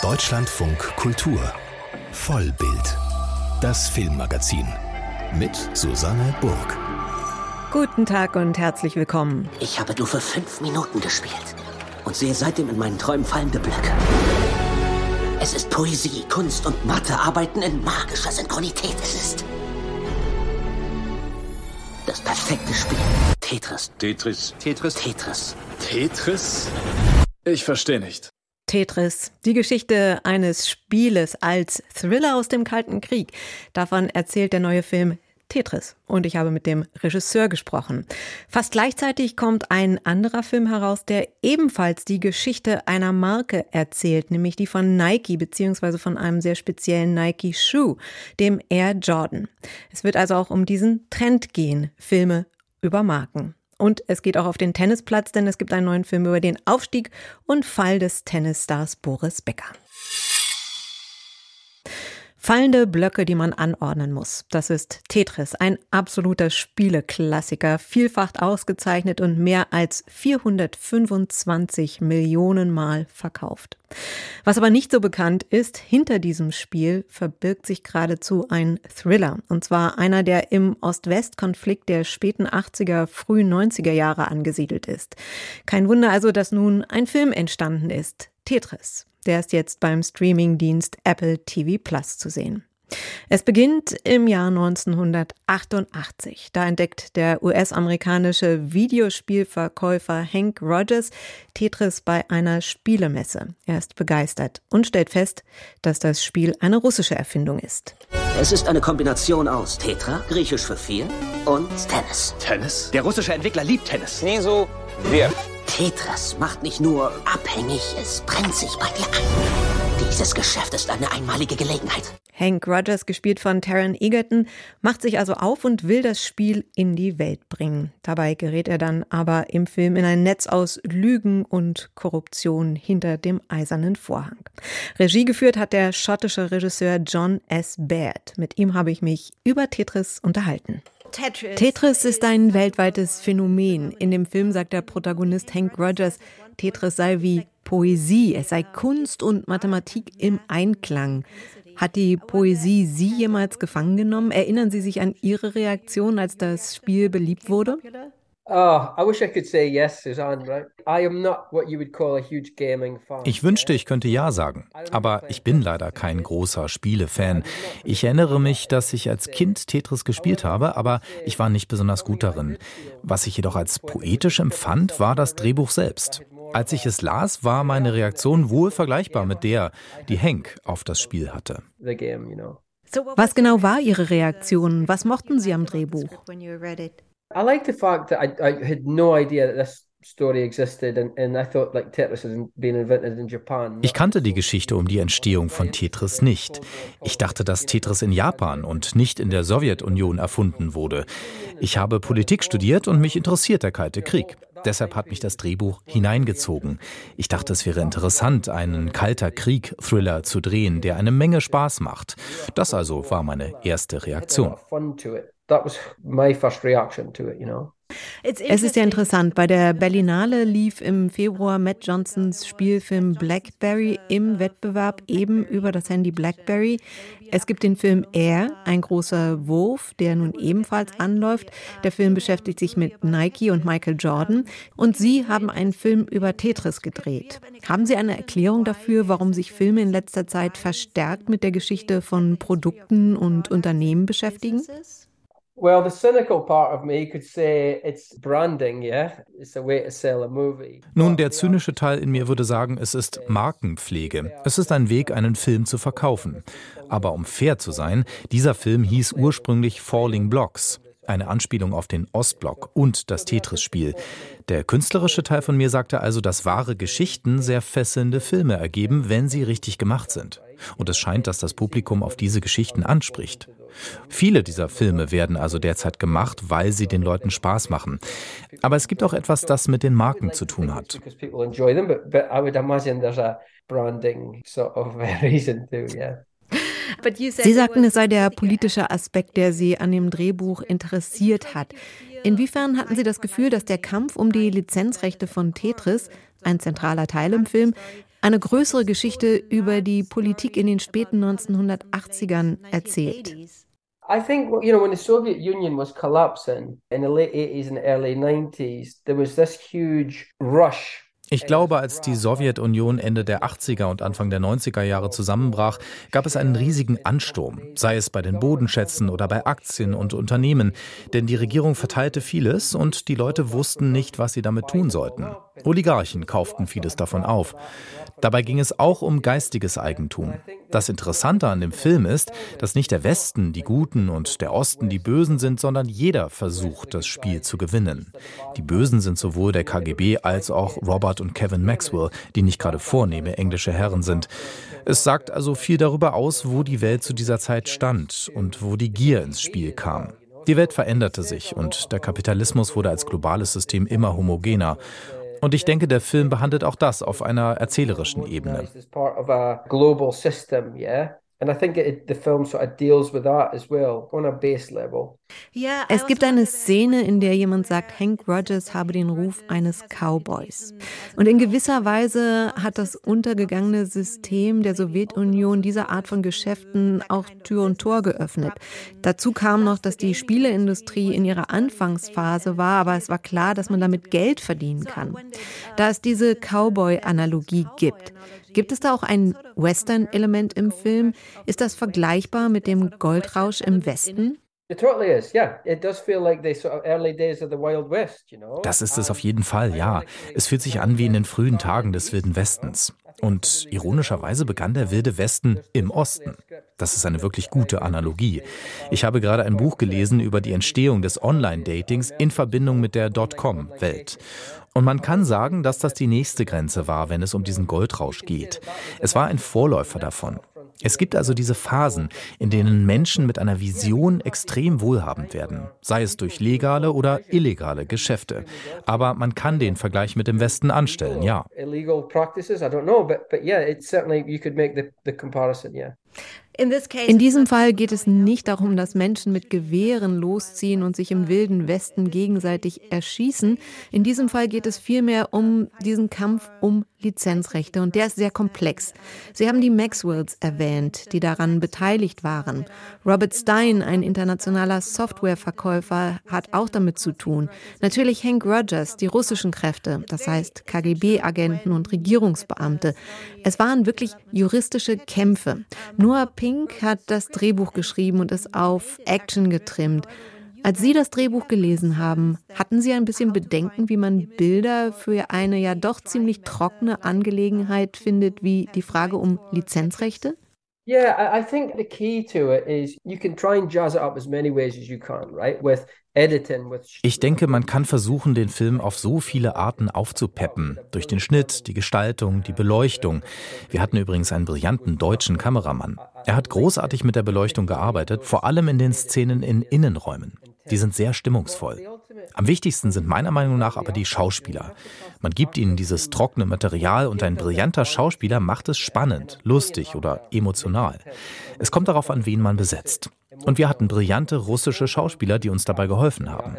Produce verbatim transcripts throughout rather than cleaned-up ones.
Deutschlandfunk Kultur Vollbild, das Filmmagazin mit Susanne Burg. Guten Tag und herzlich willkommen. Ich habe nur für fünf Minuten gespielt und sehe seitdem in meinen Träumen fallende Blöcke. Es ist Poesie, Kunst und Mathe arbeiten in magischer Synchronität. Es ist das perfekte Spiel. Tetris. Tetris. Tetris. Tetris. Tetris? Ich verstehe nicht. Tetris, die Geschichte eines Spieles als Thriller aus dem Kalten Krieg. Davon erzählt der neue Film Tetris. Und ich habe mit dem Regisseur gesprochen. Fast gleichzeitig kommt ein anderer Film heraus, der ebenfalls die Geschichte einer Marke erzählt, nämlich die von Nike bzw. von einem sehr speziellen Nike-Schuh, dem Air Jordan. Es wird also auch um diesen Trend gehen, Filme über Marken. Und es geht auch auf den Tennisplatz, denn es gibt einen neuen Film über den Aufstieg und Fall des Tennisstars Boris Becker. Fallende Blöcke, die man anordnen muss. Das ist Tetris, ein absoluter Spieleklassiker, vielfach ausgezeichnet und mehr als vierhundertfünfundzwanzig Millionen Mal verkauft. Was aber nicht so bekannt ist, hinter diesem Spiel verbirgt sich geradezu ein Thriller. Und zwar einer, der im Ost-West-Konflikt der späten achtziger, frühen neunziger Jahre angesiedelt ist. Kein Wunder also, dass nun ein Film entstanden ist. Tetris. Der ist jetzt beim Streamingdienst Apple T V Plus zu sehen. Es beginnt im Jahr neunzehnhundertachtundachtzig. Da entdeckt der U S-amerikanische Videospielverkäufer Hank Rogers Tetris bei einer Spielemesse. Er ist begeistert und stellt fest, dass das Spiel eine russische Erfindung ist. Es ist eine Kombination aus Tetra, griechisch für vier, und Tennis. Tennis? Der russische Entwickler liebt Tennis. Nie so wir. Tetris macht nicht nur abhängig, es brennt sich bei dir an. Dieses Geschäft ist eine einmalige Gelegenheit. Hank Rogers, gespielt von Taron Egerton, macht sich also auf und will das Spiel in die Welt bringen. Dabei gerät er dann aber im Film in ein Netz aus Lügen und Korruption hinter dem eisernen Vorhang. Regie geführt hat der schottische Regisseur John S. Baird. Mit ihm habe ich mich über Tetris unterhalten. Tetris ist ein weltweites Phänomen. In dem Film sagt der Protagonist Hank Rogers, Tetris sei wie Poesie, es sei Kunst und Mathematik im Einklang. Hat die Poesie Sie jemals gefangen genommen? Erinnern Sie sich an Ihre Reaktion, als das Spiel beliebt wurde? Ich wünschte, ich könnte ja sagen, aber ich bin leider kein großer Spielefan. Ich erinnere mich, dass ich als Kind Tetris gespielt habe, aber ich war nicht besonders gut darin. Was ich jedoch als poetisch empfand, war das Drehbuch selbst. Als ich es las, war meine Reaktion wohl vergleichbar mit der, die Hank auf das Spiel hatte. Was genau war Ihre Reaktion? Was mochten Sie am Drehbuch? I like the fact that I, I had no idea that this story existed and, and I thought like Tetris had been invented in Japan. Ich kannte die Geschichte um die Entstehung von Tetris nicht. Ich dachte, dass Tetris in Japan und nicht in der Sowjetunion erfunden wurde. Ich habe Politik studiert und mich interessiert der Kalte Krieg. Deshalb hat mich das Drehbuch hineingezogen. Ich dachte, es wäre interessant, einen Kalter Krieg-Thriller zu drehen, der eine Menge Spaß macht. Das also war meine erste Reaktion. That was my first reaction to it, you know. Es ist ja interessant, bei der Berlinale lief im Februar Matt Johnsons Spielfilm Blackberry im Wettbewerb eben über das Handy Blackberry. Es gibt den Film Air, ein großer Wurf, der nun ebenfalls anläuft. Der Film beschäftigt sich mit Nike und Michael Jordan. Und Sie haben einen Film über Tetris gedreht. Haben Sie eine Erklärung dafür, warum sich Filme in letzter Zeit verstärkt mit der Geschichte von Produkten und Unternehmen beschäftigen? Well, the cynical part of me could say it's branding, yeah? It's a way to sell a movie. Nun, der zynische Teil in mir würde sagen, es ist Markenpflege. Es ist ein Weg, einen Film zu verkaufen. Aber um fair zu sein, dieser Film hieß ursprünglich Falling Blocks. Eine Anspielung auf den Ostblock und das Tetris-Spiel. Der künstlerische Teil von mir sagte also, dass wahre Geschichten sehr fesselnde Filme ergeben, wenn sie richtig gemacht sind. Und es scheint, dass das Publikum auf diese Geschichten anspricht. Viele dieser Filme werden also derzeit gemacht, weil sie den Leuten Spaß machen. Aber es gibt auch etwas, das mit den Marken zu tun hat. Sie sagten, es sei der politische Aspekt, der Sie an dem Drehbuch interessiert hat. Inwiefern hatten Sie das Gefühl, dass der Kampf um die Lizenzrechte von Tetris, ein zentraler Teil im Film, eine größere Geschichte über die Politik in den späten neunzehnhundertachtzigern erzählt. I think, you know, when the Soviet Union was collapsing in the late eighties and early nineties, there was this huge rush. Ich glaube, als die Sowjetunion Ende der achtziger und Anfang der neunziger Jahre zusammenbrach, gab es einen riesigen Ansturm, sei es bei den Bodenschätzen oder bei Aktien und Unternehmen. Denn die Regierung verteilte vieles und die Leute wussten nicht, was sie damit tun sollten. Oligarchen kauften vieles davon auf. Dabei ging es auch um geistiges Eigentum. Das Interessante an dem Film ist, dass nicht der Westen die Guten und der Osten die Bösen sind, sondern jeder versucht, das Spiel zu gewinnen. Die Bösen sind sowohl der K G B als auch Robert und Kevin Maxwell, die nicht gerade vornehme englische Herren sind. Es sagt also viel darüber aus, wo die Welt zu dieser Zeit stand und wo die Gier ins Spiel kam. Die Welt veränderte sich und der Kapitalismus wurde als globales System immer homogener. Und ich denke, der Film behandelt auch das auf einer erzählerischen Ebene. And I think it, the film sort of deals with that as well, on a base level. Es gibt eine Szene, in der jemand sagt, Hank Rogers habe den Ruf eines Cowboys. Und in gewisser Weise hat das untergegangene System der Sowjetunion dieser Art von Geschäften auch Tür und Tor geöffnet. Dazu kam noch, dass die Spieleindustrie in ihrer Anfangsphase war, aber es war klar, dass man damit Geld verdienen kann. Da es diese Cowboy-Analogie gibt, gibt es da auch ein Western-Element im Film? Ist das vergleichbar mit dem Goldrausch im Westen? Das ist es auf jeden Fall, ja. Es fühlt sich an wie in den frühen Tagen des Wilden Westens. Und ironischerweise begann der Wilde Westen im Osten. Das ist eine wirklich gute Analogie. Ich habe gerade ein Buch gelesen über die Entstehung des Online-Datings in Verbindung mit der Dotcom-Welt. Und man kann sagen, dass das die nächste Grenze war, wenn es um diesen Goldrausch geht. Es war ein Vorläufer davon. Es gibt also diese Phasen, in denen Menschen mit einer Vision extrem wohlhabend werden, sei es durch legale oder illegale Geschäfte. Aber man kann den Vergleich mit dem Westen anstellen, ja. In diesem Fall geht es nicht darum, dass Menschen mit Gewehren losziehen und sich im wilden Westen gegenseitig erschießen. In diesem Fall geht es vielmehr um diesen Kampf um Lizenzrechte und der ist sehr komplex. Sie haben die Maxwells erwähnt, die daran beteiligt waren. Robert Stein, ein internationaler Softwareverkäufer, hat auch damit zu tun. Natürlich Hank Rogers, die russischen Kräfte, das heißt K G B-Agenten und Regierungsbeamte. Es waren wirklich juristische Kämpfe. Noah Pink hat das Drehbuch geschrieben und es auf Action getrimmt. Als Sie das Drehbuch gelesen haben, hatten Sie ein bisschen Bedenken, wie man Bilder für eine ja doch ziemlich trockene Angelegenheit findet, wie die Frage um Lizenzrechte? Yeah, I think the key to it is you can try and jazz it up as many ways as you can, right? With editing, with Ich denke, man kann versuchen, den Film auf so viele Arten aufzupeppen. Durch den Schnitt, die Gestaltung, die Beleuchtung. Wir hatten übrigens einen brillanten deutschen Kameramann. Er hat großartig mit der Beleuchtung gearbeitet, vor allem in den Szenen in Innenräumen. Die sind sehr stimmungsvoll. Am wichtigsten sind meiner Meinung nach aber die Schauspieler. Man gibt ihnen dieses trockene Material und ein brillanter Schauspieler macht es spannend, lustig oder emotional. Es kommt darauf an, wen man besetzt. Und wir hatten brillante russische Schauspieler, die uns dabei geholfen haben.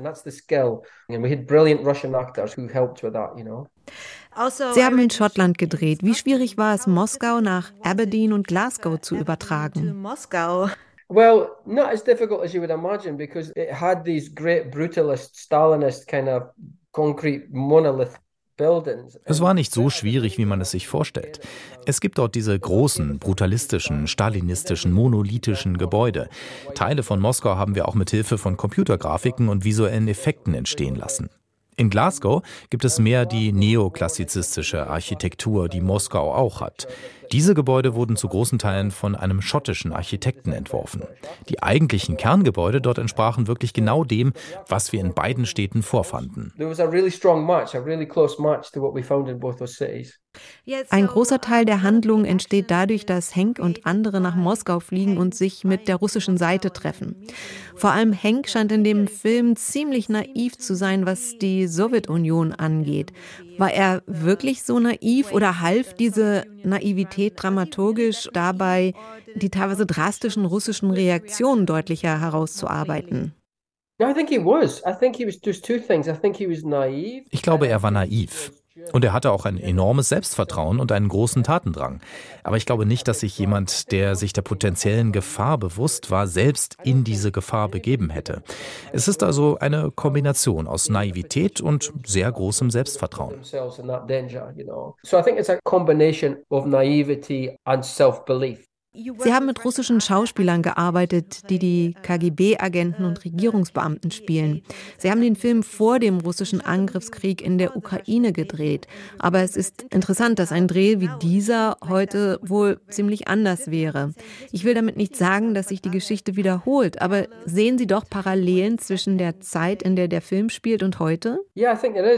Sie haben in Schottland gedreht. Wie schwierig war es, Moskau nach Aberdeen und Glasgow zu übertragen? Well, not as difficult as you would imagine, because it had these great brutalist, Stalinist kind of concrete monolith buildings. Es war nicht so schwierig, wie man es sich vorstellt. Es gibt dort diese großen, brutalistischen, stalinistischen, monolithischen Gebäude. Teile von Moskau haben wir auch mit Hilfe von Computergrafiken und visuellen Effekten entstehen lassen. In Glasgow gibt es mehr die neoklassizistische Architektur, die Moskau auch hat. Diese Gebäude wurden zu großen Teilen von einem schottischen Architekten entworfen. Die eigentlichen Kerngebäude dort entsprachen wirklich genau dem, was wir in beiden Städten vorfanden. Ein großer Teil der Handlung entsteht dadurch, dass Hank und andere nach Moskau fliegen und sich mit der russischen Seite treffen. Vor allem Hank scheint in dem Film ziemlich naiv zu sein, was die Sowjetunion angeht. War er wirklich so naiv oder half diese Naivität dramaturgisch dabei, die teilweise drastischen russischen Reaktionen deutlicher herauszuarbeiten? Ich glaube, er war naiv. Und er hatte auch ein enormes Selbstvertrauen und einen großen Tatendrang. Aber ich glaube nicht, dass sich jemand, der sich der potenziellen Gefahr bewusst war, selbst in diese Gefahr begeben hätte. Es ist also eine Kombination aus Naivität und sehr großem Selbstvertrauen. So I think it's a combination of naivety and self-belief. Sie haben mit russischen Schauspielern gearbeitet, die die K G B-Agenten und Regierungsbeamten spielen. Sie haben den Film vor dem russischen Angriffskrieg in der Ukraine gedreht. Aber es ist interessant, dass ein Dreh wie dieser heute wohl ziemlich anders wäre. Ich will damit nicht sagen, dass sich die Geschichte wiederholt, aber sehen Sie doch Parallelen zwischen der Zeit, in der der Film spielt, und heute? Ja,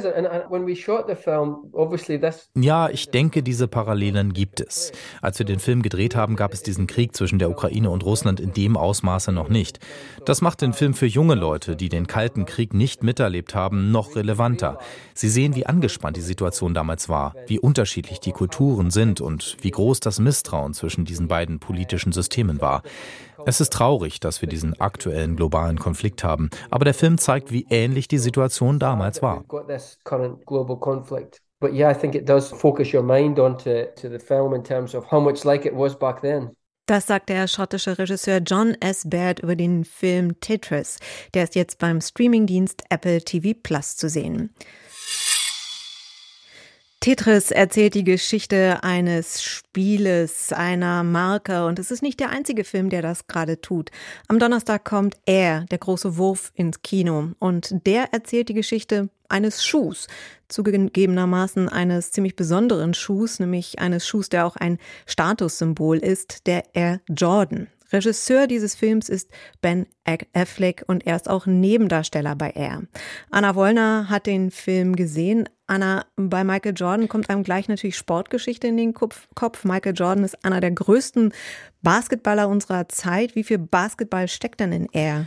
ich denke, diese Parallelen gibt es. Als wir den Film gedreht haben, gab es diesen Krieg zwischen der Ukraine und Russland in dem Ausmaße noch nicht. Das macht den Film für junge Leute, die den Kalten Krieg nicht miterlebt haben, noch relevanter. Sie sehen, wie angespannt die Situation damals war, wie unterschiedlich die Kulturen sind und wie groß das Misstrauen zwischen diesen beiden politischen Systemen war. Es ist traurig, dass wir diesen aktuellen globalen Konflikt haben, aber der Film zeigt, wie ähnlich die Situation damals war. But yeah, I think it does focus your mind onto to the film in terms of how much like it was back then. Das sagt der schottische Regisseur John S. Baird über den Film Tetris. Der ist jetzt beim Streamingdienst Apple T V Plus zu sehen. Tetris erzählt die Geschichte eines Spieles, einer Marke, und es ist nicht der einzige Film, der das gerade tut. Am Donnerstag kommt Air, der große Wurf, ins Kino, und der erzählt die Geschichte eines Schuhs, zugegebenermaßen eines ziemlich besonderen Schuhs, nämlich eines Schuhs, der auch ein Statussymbol ist, der Air Jordan. Regisseur dieses Films ist Ben Affleck und er ist auch Nebendarsteller bei Air. Anna Wollner hat den Film gesehen. Anna, bei Michael Jordan kommt einem gleich natürlich Sportgeschichte in den Kopf. Michael Jordan ist einer der größten Basketballer unserer Zeit. Wie viel Basketball steckt denn in Air?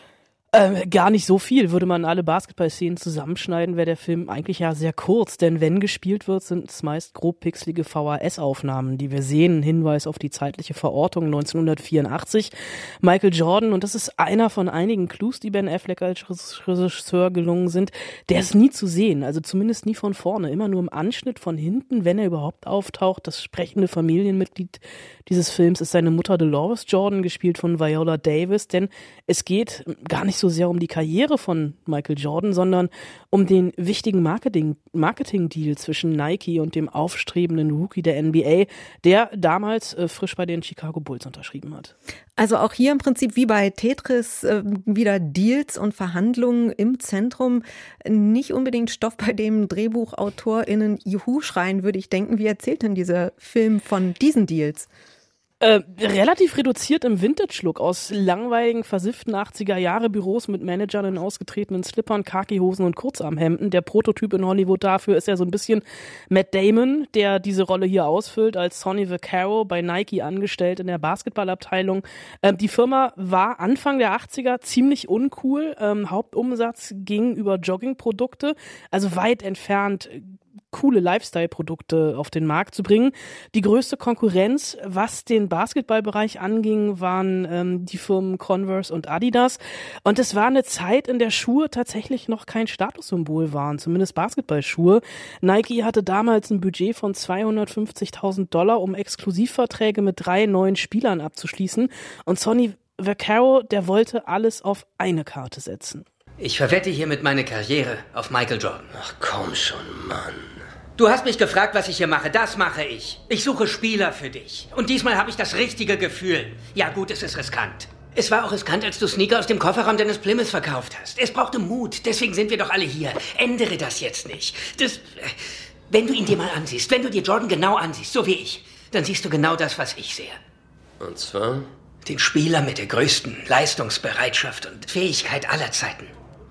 Ähm, gar nicht so viel. Würde man alle Basketball-Szenen zusammenschneiden, wäre der Film eigentlich ja sehr kurz. Denn wenn gespielt wird, sind es meist grob pixelige V H S-Aufnahmen, die wir sehen. Ein Hinweis auf die zeitliche Verortung neunzehnhundertvierundachtzig. Michael Jordan, und das ist einer von einigen Clues, die Ben Affleck als Regisseur gelungen sind, der ist nie zu sehen. Also zumindest nie von vorne. Immer nur im Anschnitt von hinten, wenn er überhaupt auftaucht. Das sprechende Familienmitglied dieses Films ist seine Mutter Dolores Jordan, gespielt von Viola Davis. Denn es geht gar nicht so sehr um die Karriere von Michael Jordan, sondern um den wichtigen Marketing, Marketing-Deal zwischen Nike und dem aufstrebenden Rookie der N B A, der damals äh, frisch bei den Chicago Bulls unterschrieben hat. Also auch hier im Prinzip wie bei Tetris äh, wieder Deals und Verhandlungen im Zentrum. Nicht unbedingt Stoff, bei dem DrehbuchautorInnen Juhu schreien, würde ich denken. Wie erzählt denn dieser Film von diesen Deals? Äh, relativ reduziert im Vintage-Look aus langweiligen, versifften achtziger-Jahre-Büros mit Managern in ausgetretenen Slippern, Khaki-Hosen und Kurzarmhemden. Der Prototyp in Hollywood dafür ist ja so ein bisschen Matt Damon, der diese Rolle hier ausfüllt, als Sonny Vaccaro bei Nike angestellt in der Basketballabteilung. Ähm, die Firma war Anfang der achtziger ziemlich uncool. Ähm, Hauptumsatz ging über Joggingprodukte, also weit entfernt coole Lifestyle-Produkte auf den Markt zu bringen. Die größte Konkurrenz, was den Basketballbereich anging, waren ähm, die Firmen Converse und Adidas. Und es war eine Zeit, in der Schuhe tatsächlich noch kein Statussymbol waren, zumindest Basketballschuhe. Nike hatte damals ein Budget von zweihundertfünfzigtausend Dollar, um Exklusivverträge mit drei neuen Spielern abzuschließen. Und Sonny Vaccaro, der wollte alles auf eine Karte setzen. Ich verwette hiermit meine Karriere auf Michael Jordan. Ach komm schon, Mann. Du hast mich gefragt, was ich hier mache. Das mache ich. Ich suche Spieler für dich. Und diesmal habe ich das richtige Gefühl. Ja gut, es ist riskant. Es war auch riskant, als du Sneaker aus dem Kofferraum deines Plymouth verkauft hast. Es brauchte Mut. Deswegen sind wir doch alle hier. Ändere das jetzt nicht. Das, wenn du ihn dir mal ansiehst, wenn du dir Jordan genau ansiehst, so wie ich, dann siehst du genau das, was ich sehe. Und zwar? Den Spieler mit der größten Leistungsbereitschaft und Fähigkeit aller Zeiten.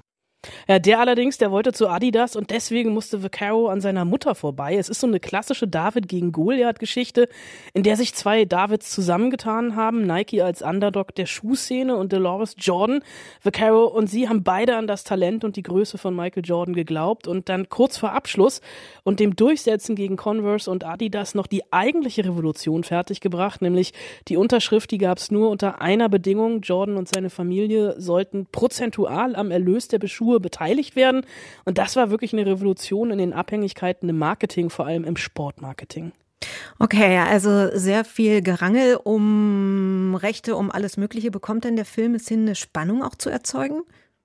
Ja, der allerdings, der wollte zu Adidas und deswegen musste Vaccaro an seiner Mutter vorbei. Es ist so eine klassische David gegen Goliath-Geschichte, in der sich zwei Davids zusammengetan haben. Nike als Underdog der Schuhszene und Dolores Jordan. Vaccaro und sie haben beide an das Talent und die Größe von Michael Jordan geglaubt und dann kurz vor Abschluss und dem Durchsetzen gegen Converse und Adidas noch die eigentliche Revolution fertiggebracht, nämlich die Unterschrift, die gab es nur unter einer Bedingung. Jordan und seine Familie sollten prozentual am Erlös der Beschuhe Schuhe beteiligt werden. Und das war wirklich eine Revolution in den Abhängigkeiten im Marketing, vor allem im Sportmarketing. Okay, also sehr viel Gerangel um Rechte, um alles Mögliche. Bekommt denn der Film es hin, eine Spannung auch zu erzeugen?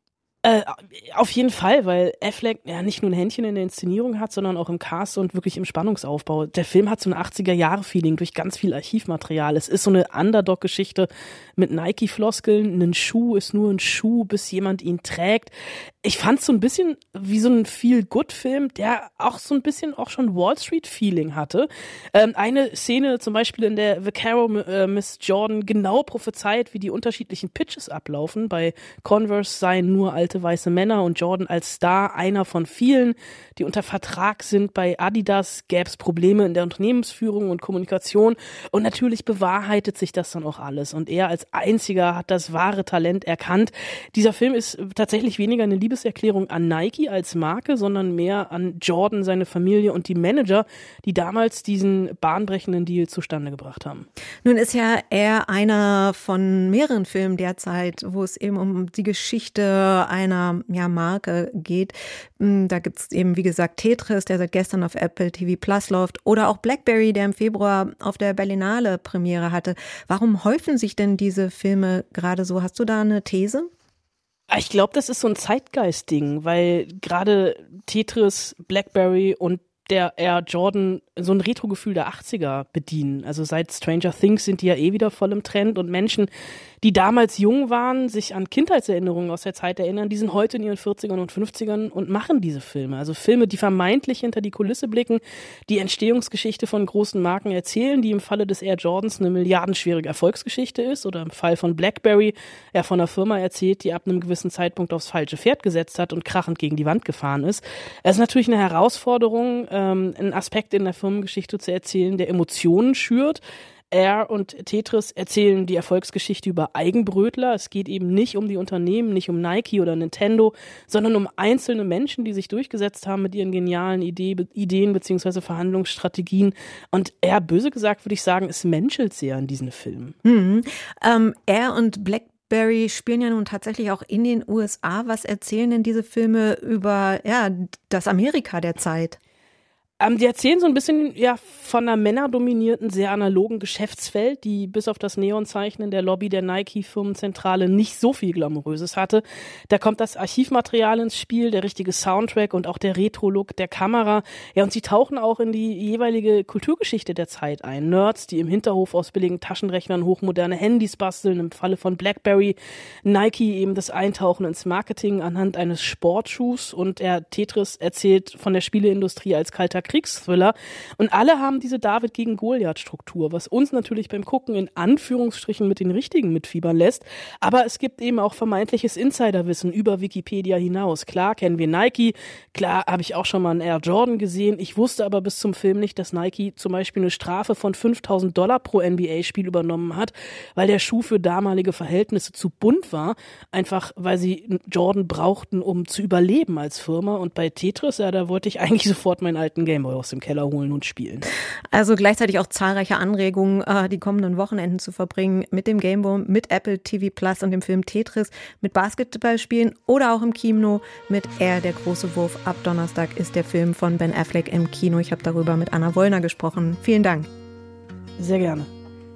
Äh, auf jeden Fall, weil Affleck ja nicht nur ein Händchen in der Inszenierung hat, sondern auch im Cast und wirklich im Spannungsaufbau. Der Film hat so ein achtziger-Jahre-Feeling durch ganz viel Archivmaterial. Es ist so eine Underdog-Geschichte mit Nike-Floskeln. Ein Schuh ist nur ein Schuh, bis jemand ihn trägt. Ich fand es so ein bisschen wie so ein Feel-Good-Film, der auch so ein bisschen auch schon Wall-Street-Feeling hatte. Ähm, eine Szene zum Beispiel, in der Vaccaro äh, Miss Jordan genau prophezeit, wie die unterschiedlichen Pitches ablaufen. Bei Converse seien nur alte weiße Männer und Jordan als Star einer von vielen, die unter Vertrag sind. Bei Adidas gäbe es Probleme in der Unternehmensführung und Kommunikation und natürlich bewahrheitet sich das dann auch alles und er als einziger hat das wahre Talent erkannt. Dieser Film ist tatsächlich weniger eine Liebeserklärung an Nike als Marke, sondern mehr an Jordan, seine Familie und die Manager, die damals diesen bahnbrechenden Deal zustande gebracht haben. Nun ist ja er einer von mehreren Filmen derzeit, wo es eben um die Geschichte einer ja, Marke geht. Da gibt es eben, wie gesagt, Tetris, der seit gestern auf Apple T V Plus läuft, oder auch Blackberry, der im Februar auf der Berlinale Premiere hatte. Warum häufen sich denn diese Filme gerade so? Hast du da eine These? Ich glaube, das ist so ein Zeitgeist-Ding, weil gerade Tetris, Blackberry und der Air Jordan so ein Retro-Gefühl der achtziger bedienen. Also seit Stranger Things sind die ja eh wieder voll im Trend und Menschen, die damals jung waren, sich an Kindheitserinnerungen aus der Zeit erinnern, die sind heute in ihren vierzigern und fünfzigern und machen diese Filme. Also Filme, die vermeintlich hinter die Kulisse blicken, die Entstehungsgeschichte von großen Marken erzählen, die im Falle des Air Jordans eine milliardenschwere Erfolgsgeschichte ist oder im Fall von Blackberry er von einer Firma erzählt, die ab einem gewissen Zeitpunkt aufs falsche Pferd gesetzt hat und krachend gegen die Wand gefahren ist. Es ist natürlich eine Herausforderung, ähm, einen Aspekt in der Firmengeschichte zu erzählen, der Emotionen schürt. Air und Tetris erzählen die Erfolgsgeschichte über Eigenbrötler. Es geht eben nicht um die Unternehmen, nicht um Nike oder Nintendo, sondern um einzelne Menschen, die sich durchgesetzt haben mit ihren genialen Idee, Ideen bzw. Verhandlungsstrategien. Und Air, böse gesagt, würde ich sagen, es menschelt sehr in diesen Filmen. Mhm. Ähm, Air und Blackberry spielen ja nun tatsächlich auch in den U S A. Was erzählen denn diese Filme über ja, das Amerika der Zeit? Ähm, die erzählen so ein bisschen ja von einer männerdominierten, sehr analogen Geschäftsfeld, die bis auf das Neonzeichen in der Lobby der Nike-Firmenzentrale nicht so viel Glamouröses hatte. Da kommt das Archivmaterial ins Spiel, der richtige Soundtrack und auch der Retro-Look der Kamera. Ja, und sie tauchen auch in die jeweilige Kulturgeschichte der Zeit ein. Nerds, die im Hinterhof aus billigen Taschenrechnern hochmoderne Handys basteln, im Falle von Blackberry. Nike eben das Eintauchen ins Marketing anhand eines Sportschuhs und der Tetris erzählt von der Spieleindustrie als kalter Kriegsthriller. Und alle haben diese David gegen Goliath-Struktur, was uns natürlich beim Gucken in Anführungsstrichen mit den Richtigen mitfiebern lässt. Aber es gibt eben auch vermeintliches Insiderwissen über Wikipedia hinaus. Klar kennen wir Nike, klar habe ich auch schon mal einen Air Jordan gesehen. Ich wusste aber bis zum Film nicht, dass Nike zum Beispiel eine Strafe von fünftausend Dollar pro N B A-Spiel übernommen hat, weil der Schuh für damalige Verhältnisse zu bunt war. Einfach, weil sie Jordan brauchten, um zu überleben als Firma. Und bei Tetris, ja, da wollte ich eigentlich sofort meinen alten Gameboy aus dem Keller holen und spielen. Also gleichzeitig auch zahlreiche Anregungen, äh, die kommenden Wochenenden zu verbringen mit dem Gameboy, mit Apple T V Plus und dem Film Tetris, mit Basketballspielen oder auch im Kino mit Air, der große Wurf. Ab Donnerstag ist der Film von Ben Affleck im Kino. Ich habe darüber mit Anna Wollner gesprochen. Vielen Dank. Sehr gerne.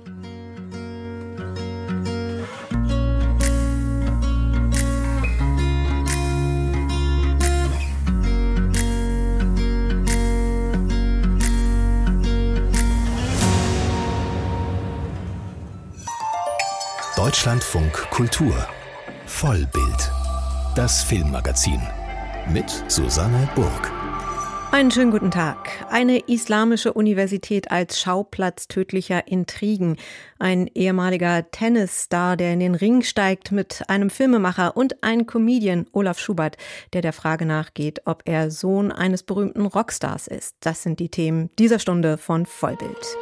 Deutschlandfunk Kultur Vollbild, das Filmmagazin mit Susanne Burg. Einen schönen guten Tag. Eine islamische Universität als Schauplatz tödlicher Intrigen. Ein ehemaliger Tennisstar, der in den Ring steigt mit einem Filmemacher, und ein Comedian, Olaf Schubert, der der Frage nachgeht, ob er Sohn eines berühmten Rockstars ist. Das sind die Themen dieser Stunde von Vollbild.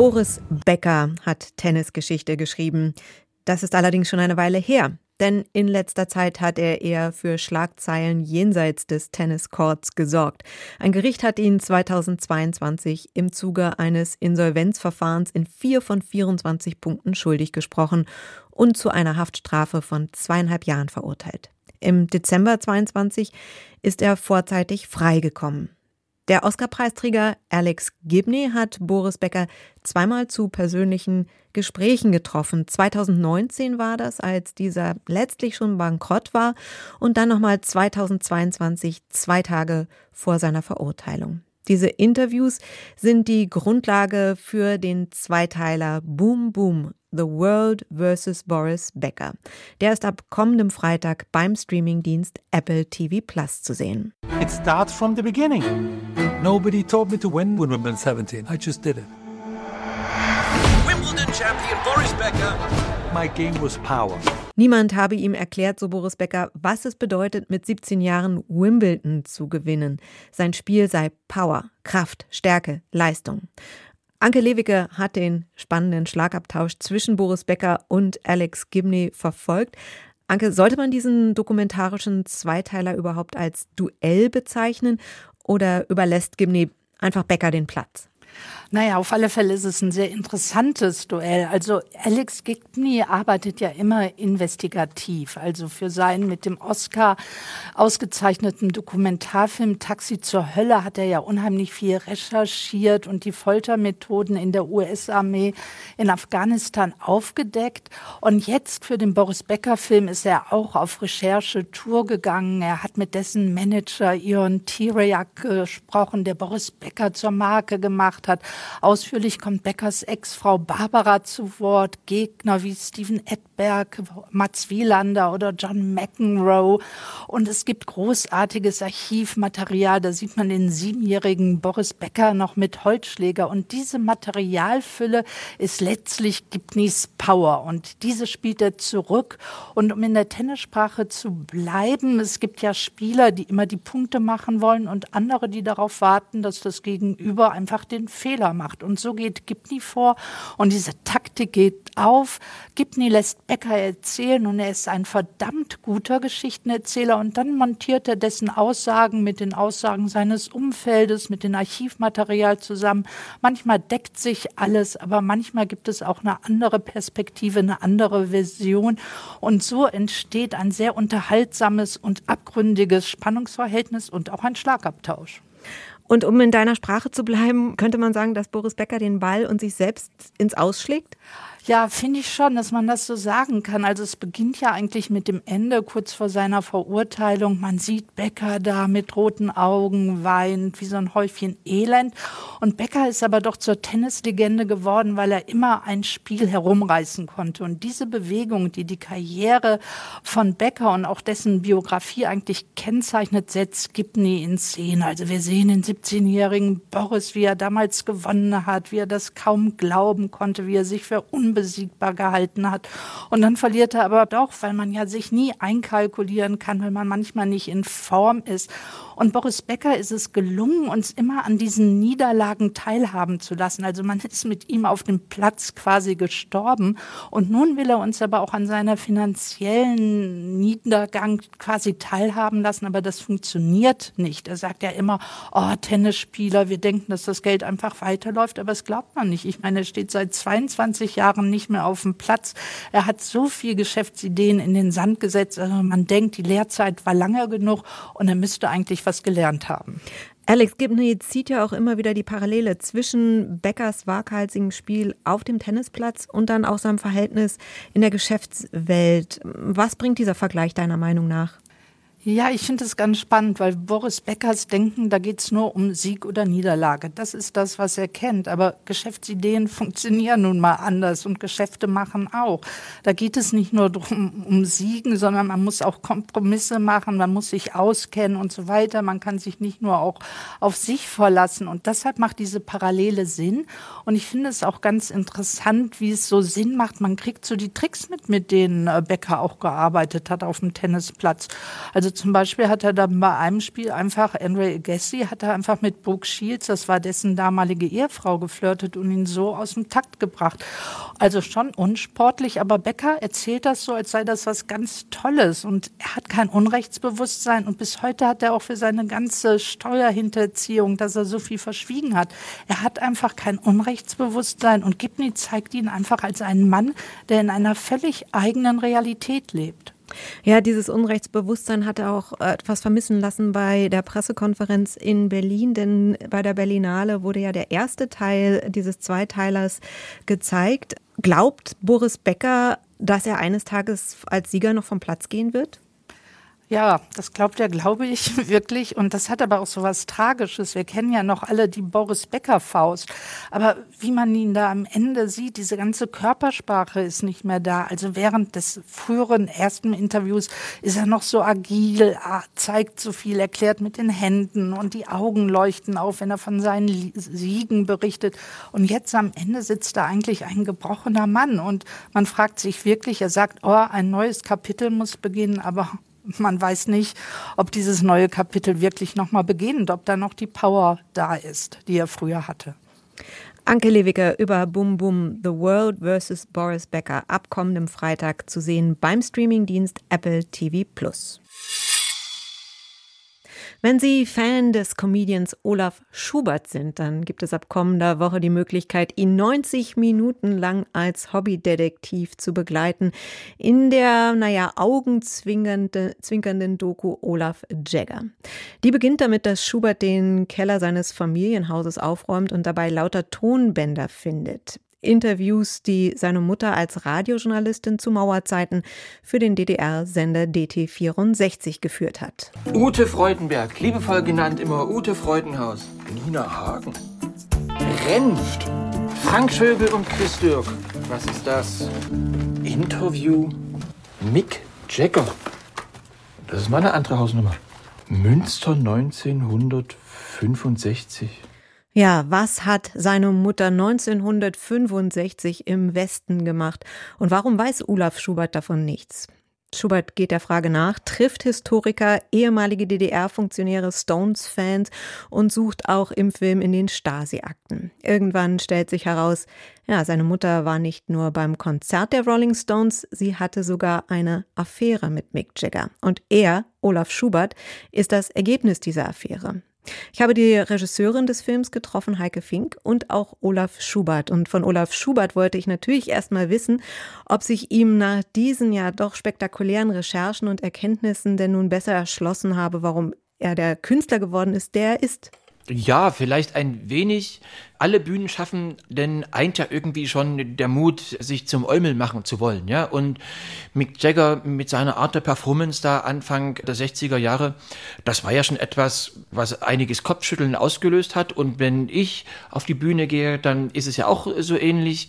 Boris Becker hat Tennisgeschichte geschrieben. Das ist allerdings schon eine Weile her. Denn in letzter Zeit hat er eher für Schlagzeilen jenseits des Tenniscourts gesorgt. Ein Gericht hat ihn zweitausendzweiundzwanzig im Zuge eines Insolvenzverfahrens in vier von vierundzwanzig Punkten schuldig gesprochen und zu einer Haftstrafe von zweieinhalb Jahren verurteilt. Im Dezember zweiundzwanzig ist er vorzeitig freigekommen. Der Oscar-Preisträger Alex Gibney hat Boris Becker zweimal zu persönlichen Gesprächen getroffen. zweitausendneunzehn war das, als dieser letztlich schon bankrott war, und dann nochmal zweitausendzweiundzwanzig, zwei Tage vor seiner Verurteilung. Diese Interviews sind die Grundlage für den Zweiteiler Boom Boom, The World versus Boris Becker. Der ist ab kommendem Freitag beim Streamingdienst Apple T V Plus zu sehen. It starts from the beginning. Nobody told me to win when Wimbledon seventeen. I just did it. Wimbledon champion Boris Becker. My game was power. Niemand habe ihm erklärt, so Boris Becker, was es bedeutet, mit siebzehn Jahren Wimbledon zu gewinnen. Sein Spiel sei Power, Kraft, Stärke, Leistung. Anke Lewicke hat den spannenden Schlagabtausch zwischen Boris Becker und Alex Gibney verfolgt. Anke, sollte man diesen dokumentarischen Zweiteiler überhaupt als Duell bezeichnen oder überlässt Gibney einfach Becker den Platz? Naja, auf alle Fälle ist es ein sehr interessantes Duell. Also Alex Gibney arbeitet ja immer investigativ. Also für seinen mit dem Oscar ausgezeichneten Dokumentarfilm Taxi zur Hölle hat er ja unheimlich viel recherchiert und die Foltermethoden in der U S-Armee in Afghanistan aufgedeckt. Und jetzt für den Boris Becker-Film ist er auch auf Recherchetour gegangen. Er hat mit dessen Manager Ion Tiriac gesprochen, der Boris Becker zur Marke gemacht hat. Ausführlich kommt Beckers Ex-Frau Barbara zu Wort, Gegner wie Steven Edberg, Mats Wielander oder John McEnroe. Und es gibt großartiges Archivmaterial, da sieht man den siebenjährigen Boris Becker noch mit Holzschläger. Und diese Materialfülle ist letztlich Gibneys Power. Und diese spielt er zurück. Und um in der Tennissprache zu bleiben, es gibt ja Spieler, die immer die Punkte machen wollen und andere, die darauf warten, dass das Gegenüber einfach den Fehler macht. Und so geht Gibney vor und diese Taktik geht auf. Gibney lässt Becker erzählen und er ist ein verdammt guter Geschichtenerzähler und dann montiert er dessen Aussagen mit den Aussagen seines Umfeldes, mit dem Archivmaterial zusammen. Manchmal deckt sich alles, aber manchmal gibt es auch eine andere Perspektive, eine andere Version und so entsteht ein sehr unterhaltsames und abgründiges Spannungsverhältnis und auch ein Schlagabtausch. Und um in deiner Sprache zu bleiben, könnte man sagen, dass Boris Becker den Ball und sich selbst ins Aus schlägt? Ja, finde ich schon, dass man das so sagen kann. Also es beginnt ja eigentlich mit dem Ende, kurz vor seiner Verurteilung. Man sieht Becker da mit roten Augen, weint wie so ein Häufchen Elend. Und Becker ist aber doch zur Tennislegende geworden, weil er immer ein Spiel herumreißen konnte. Und diese Bewegung, die die Karriere von Becker und auch dessen Biografie eigentlich kennzeichnet, setzt Gibney in Szene. Also wir sehen den siebzehnjährigen Boris, wie er damals gewonnen hat, wie er das kaum glauben konnte, wie er sich für unbesiegbar gehalten hat. Und dann verliert er aber doch, weil man ja sich nie einkalkulieren kann, weil man manchmal nicht in Form ist. Und Boris Becker ist es gelungen, uns immer an diesen Niederlagen teilhaben zu lassen. Also man ist mit ihm auf dem Platz quasi gestorben. Und nun will er uns aber auch an seiner finanziellen Niedergang quasi teilhaben lassen. Aber das funktioniert nicht. Er sagt ja immer, oh, Tennisspieler, wir denken, dass das Geld einfach weiterläuft. Aber das glaubt man nicht. Ich meine, er steht seit zweiundzwanzig Jahren nicht mehr auf dem Platz. Er hat so viel Geschäftsideen in den Sand gesetzt. Also man denkt, die Lehrzeit war lange genug und er müsste eigentlich was gelernt haben. Alex Gibney zieht ja auch immer wieder die Parallele zwischen Beckers waghalsigem Spiel auf dem Tennisplatz und dann auch seinem Verhältnis in der Geschäftswelt. Was bringt dieser Vergleich deiner Meinung nach? Ja, ich finde es ganz spannend, weil Boris Beckers Denken, da geht es nur um Sieg oder Niederlage. Das ist das, was er kennt. Aber Geschäftsideen funktionieren nun mal anders und Geschäfte machen auch. Da geht es nicht nur drum, um Siegen, sondern man muss auch Kompromisse machen, man muss sich auskennen und so weiter. Man kann sich nicht nur auch auf sich verlassen. Und deshalb macht diese Parallele Sinn. Und ich finde es auch ganz interessant, wie es so Sinn macht. Man kriegt so die Tricks mit, mit denen Becker auch gearbeitet hat auf dem Tennisplatz. Also zum Beispiel hat er dann bei einem Spiel einfach, Andre Agassi hat er einfach mit Brooke Shields, das war dessen damalige Ehefrau, geflirtet und ihn so aus dem Takt gebracht. Also schon unsportlich, aber Becker erzählt das so, als sei das was ganz Tolles und er hat kein Unrechtsbewusstsein und bis heute hat er auch für seine ganze Steuerhinterziehung, dass er so viel verschwiegen hat. Er hat einfach kein Unrechtsbewusstsein und Gibney zeigt ihn einfach als einen Mann, der in einer völlig eigenen Realität lebt. Ja, dieses Unrechtsbewusstsein hat er auch etwas vermissen lassen bei der Pressekonferenz in Berlin, denn bei der Berlinale wurde ja der erste Teil dieses Zweiteilers gezeigt. Glaubt Boris Becker, dass er eines Tages als Sieger noch vom Platz gehen wird? Ja, das glaubt er, glaube ich, wirklich. Und das hat aber auch so was Tragisches. Wir kennen ja noch alle die Boris Becker-Faust. Aber wie man ihn da am Ende sieht, diese ganze Körpersprache ist nicht mehr da. Also während des früheren ersten Interviews ist er noch so agil, zeigt so viel, erklärt mit den Händen und die Augen leuchten auf, wenn er von seinen Siegen berichtet. Und jetzt am Ende sitzt da eigentlich ein gebrochener Mann. Und man fragt sich wirklich, er sagt, oh, ein neues Kapitel muss beginnen, aber man weiß nicht, ob dieses neue Kapitel wirklich nochmal beginnt, ob da noch die Power da ist, die er früher hatte. Anke Lewiger über Bum Bum, The World versus. Boris Becker, ab kommendem Freitag zu sehen beim Streamingdienst Apple T V Plus. Wenn Sie Fan des Comedians Olaf Schubert sind, dann gibt es ab kommender Woche die Möglichkeit, ihn neunzig Minuten lang als Hobbydetektiv zu begleiten in der, naja, augenzwinkernden Doku Olaf Jagger. Die beginnt damit, dass Schubert den Keller seines Familienhauses aufräumt und dabei lauter Tonbänder findet. Interviews, die seine Mutter als Radiojournalistin zu Mauerzeiten für den D D R-Sender D T vierundsechzig geführt hat. Ute Freudenberg, liebevoll genannt immer Ute Freudenhaus. Nina Hagen. Renft. Frank Schöbel und Chris Dirk. Was ist das? Interview Mick Jagger. Das ist meine andere Hausnummer. Münster neunzehnhundertfünfundsechzig. Ja, was hat seine Mutter neunzehnhundertfünfundsechzig im Westen gemacht? Und warum weiß Olaf Schubert davon nichts? Schubert geht der Frage nach, trifft Historiker, ehemalige D D R-Funktionäre, Stones-Fans und sucht auch im Film in den Stasi-Akten. Irgendwann stellt sich heraus, ja, seine Mutter war nicht nur beim Konzert der Rolling Stones, sie hatte sogar eine Affäre mit Mick Jagger. Und er, Olaf Schubert, ist das Ergebnis dieser Affäre. Ich habe die Regisseurin des Films getroffen, Heike Fink, und auch Olaf Schubert. Und von Olaf Schubert wollte ich natürlich erst mal wissen, ob sich ihm nach diesen ja doch spektakulären Recherchen und Erkenntnissen denn nun besser erschlossen habe, warum er der Künstler geworden ist, der er ist. Ja, vielleicht ein wenig. Alle Bühnen schaffen, denn eint ja irgendwie schon der Mut, sich zum Eumel machen zu wollen, ja. Und Mick Jagger mit seiner Art der Performance da Anfang der sechziger Jahre, das war ja schon etwas, was einiges Kopfschütteln ausgelöst hat. Und wenn ich auf die Bühne gehe, dann ist es ja auch so ähnlich.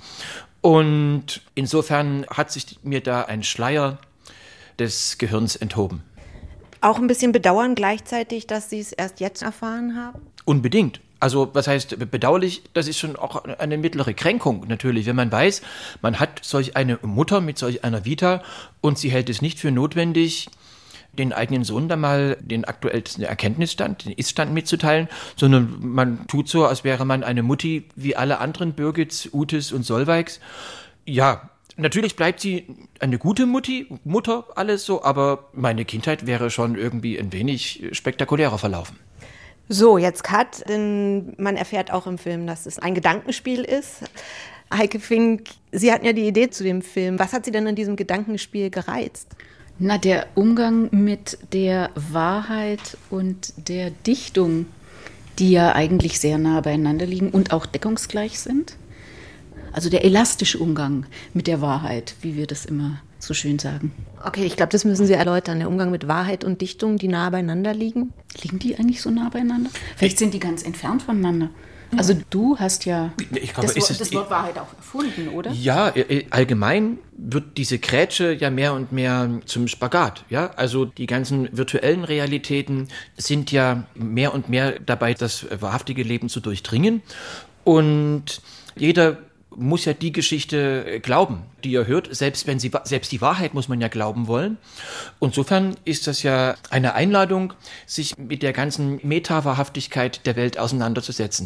Und insofern hat sich mir da ein Schleier des Gehirns enthoben. Auch ein bisschen bedauern gleichzeitig, dass Sie es erst jetzt erfahren haben? Unbedingt. Also was heißt bedauerlich, das ist schon auch eine mittlere Kränkung natürlich, wenn man weiß, man hat solch eine Mutter mit solch einer Vita und sie hält es nicht für notwendig, den eigenen Sohn da mal den aktuellsten Erkenntnisstand, den Iststand mitzuteilen, sondern man tut so, als wäre man eine Mutti wie alle anderen Birgits, Utes und Solveigs. Ja, natürlich bleibt sie eine gute Mutti, Mutter, alles so, aber meine Kindheit wäre schon irgendwie ein wenig spektakulärer verlaufen. So, jetzt Cut, denn man erfährt auch im Film, dass es ein Gedankenspiel ist. Heike Fink, Sie hatten ja die Idee zu dem Film. Was hat Sie denn an diesem Gedankenspiel gereizt? Na, der Umgang mit der Wahrheit und der Dichtung, die ja eigentlich sehr nah beieinander liegen und auch deckungsgleich sind. Also der elastische Umgang mit der Wahrheit, wie wir das immer so schön sagen. Okay, ich glaube, das müssen Sie erläutern. Der Umgang mit Wahrheit und Dichtung, die nah beieinander liegen. Liegen die eigentlich so nah beieinander? Vielleicht sind die ganz entfernt voneinander. Also du hast ja ich glaube, das, ist Wort, es, das Wort Wahrheit auch erfunden, oder? Ja, allgemein wird diese Grätsche ja mehr und mehr zum Spagat. Ja, also die ganzen virtuellen Realitäten sind ja mehr und mehr dabei, das wahrhaftige Leben zu durchdringen. Und jeder muss ja die Geschichte glauben, die er hört. Selbst wenn sie, selbst die Wahrheit muss man ja glauben wollen. Insofern ist das ja eine Einladung, sich mit der ganzen Meta-Wahrhaftigkeit der Welt auseinanderzusetzen.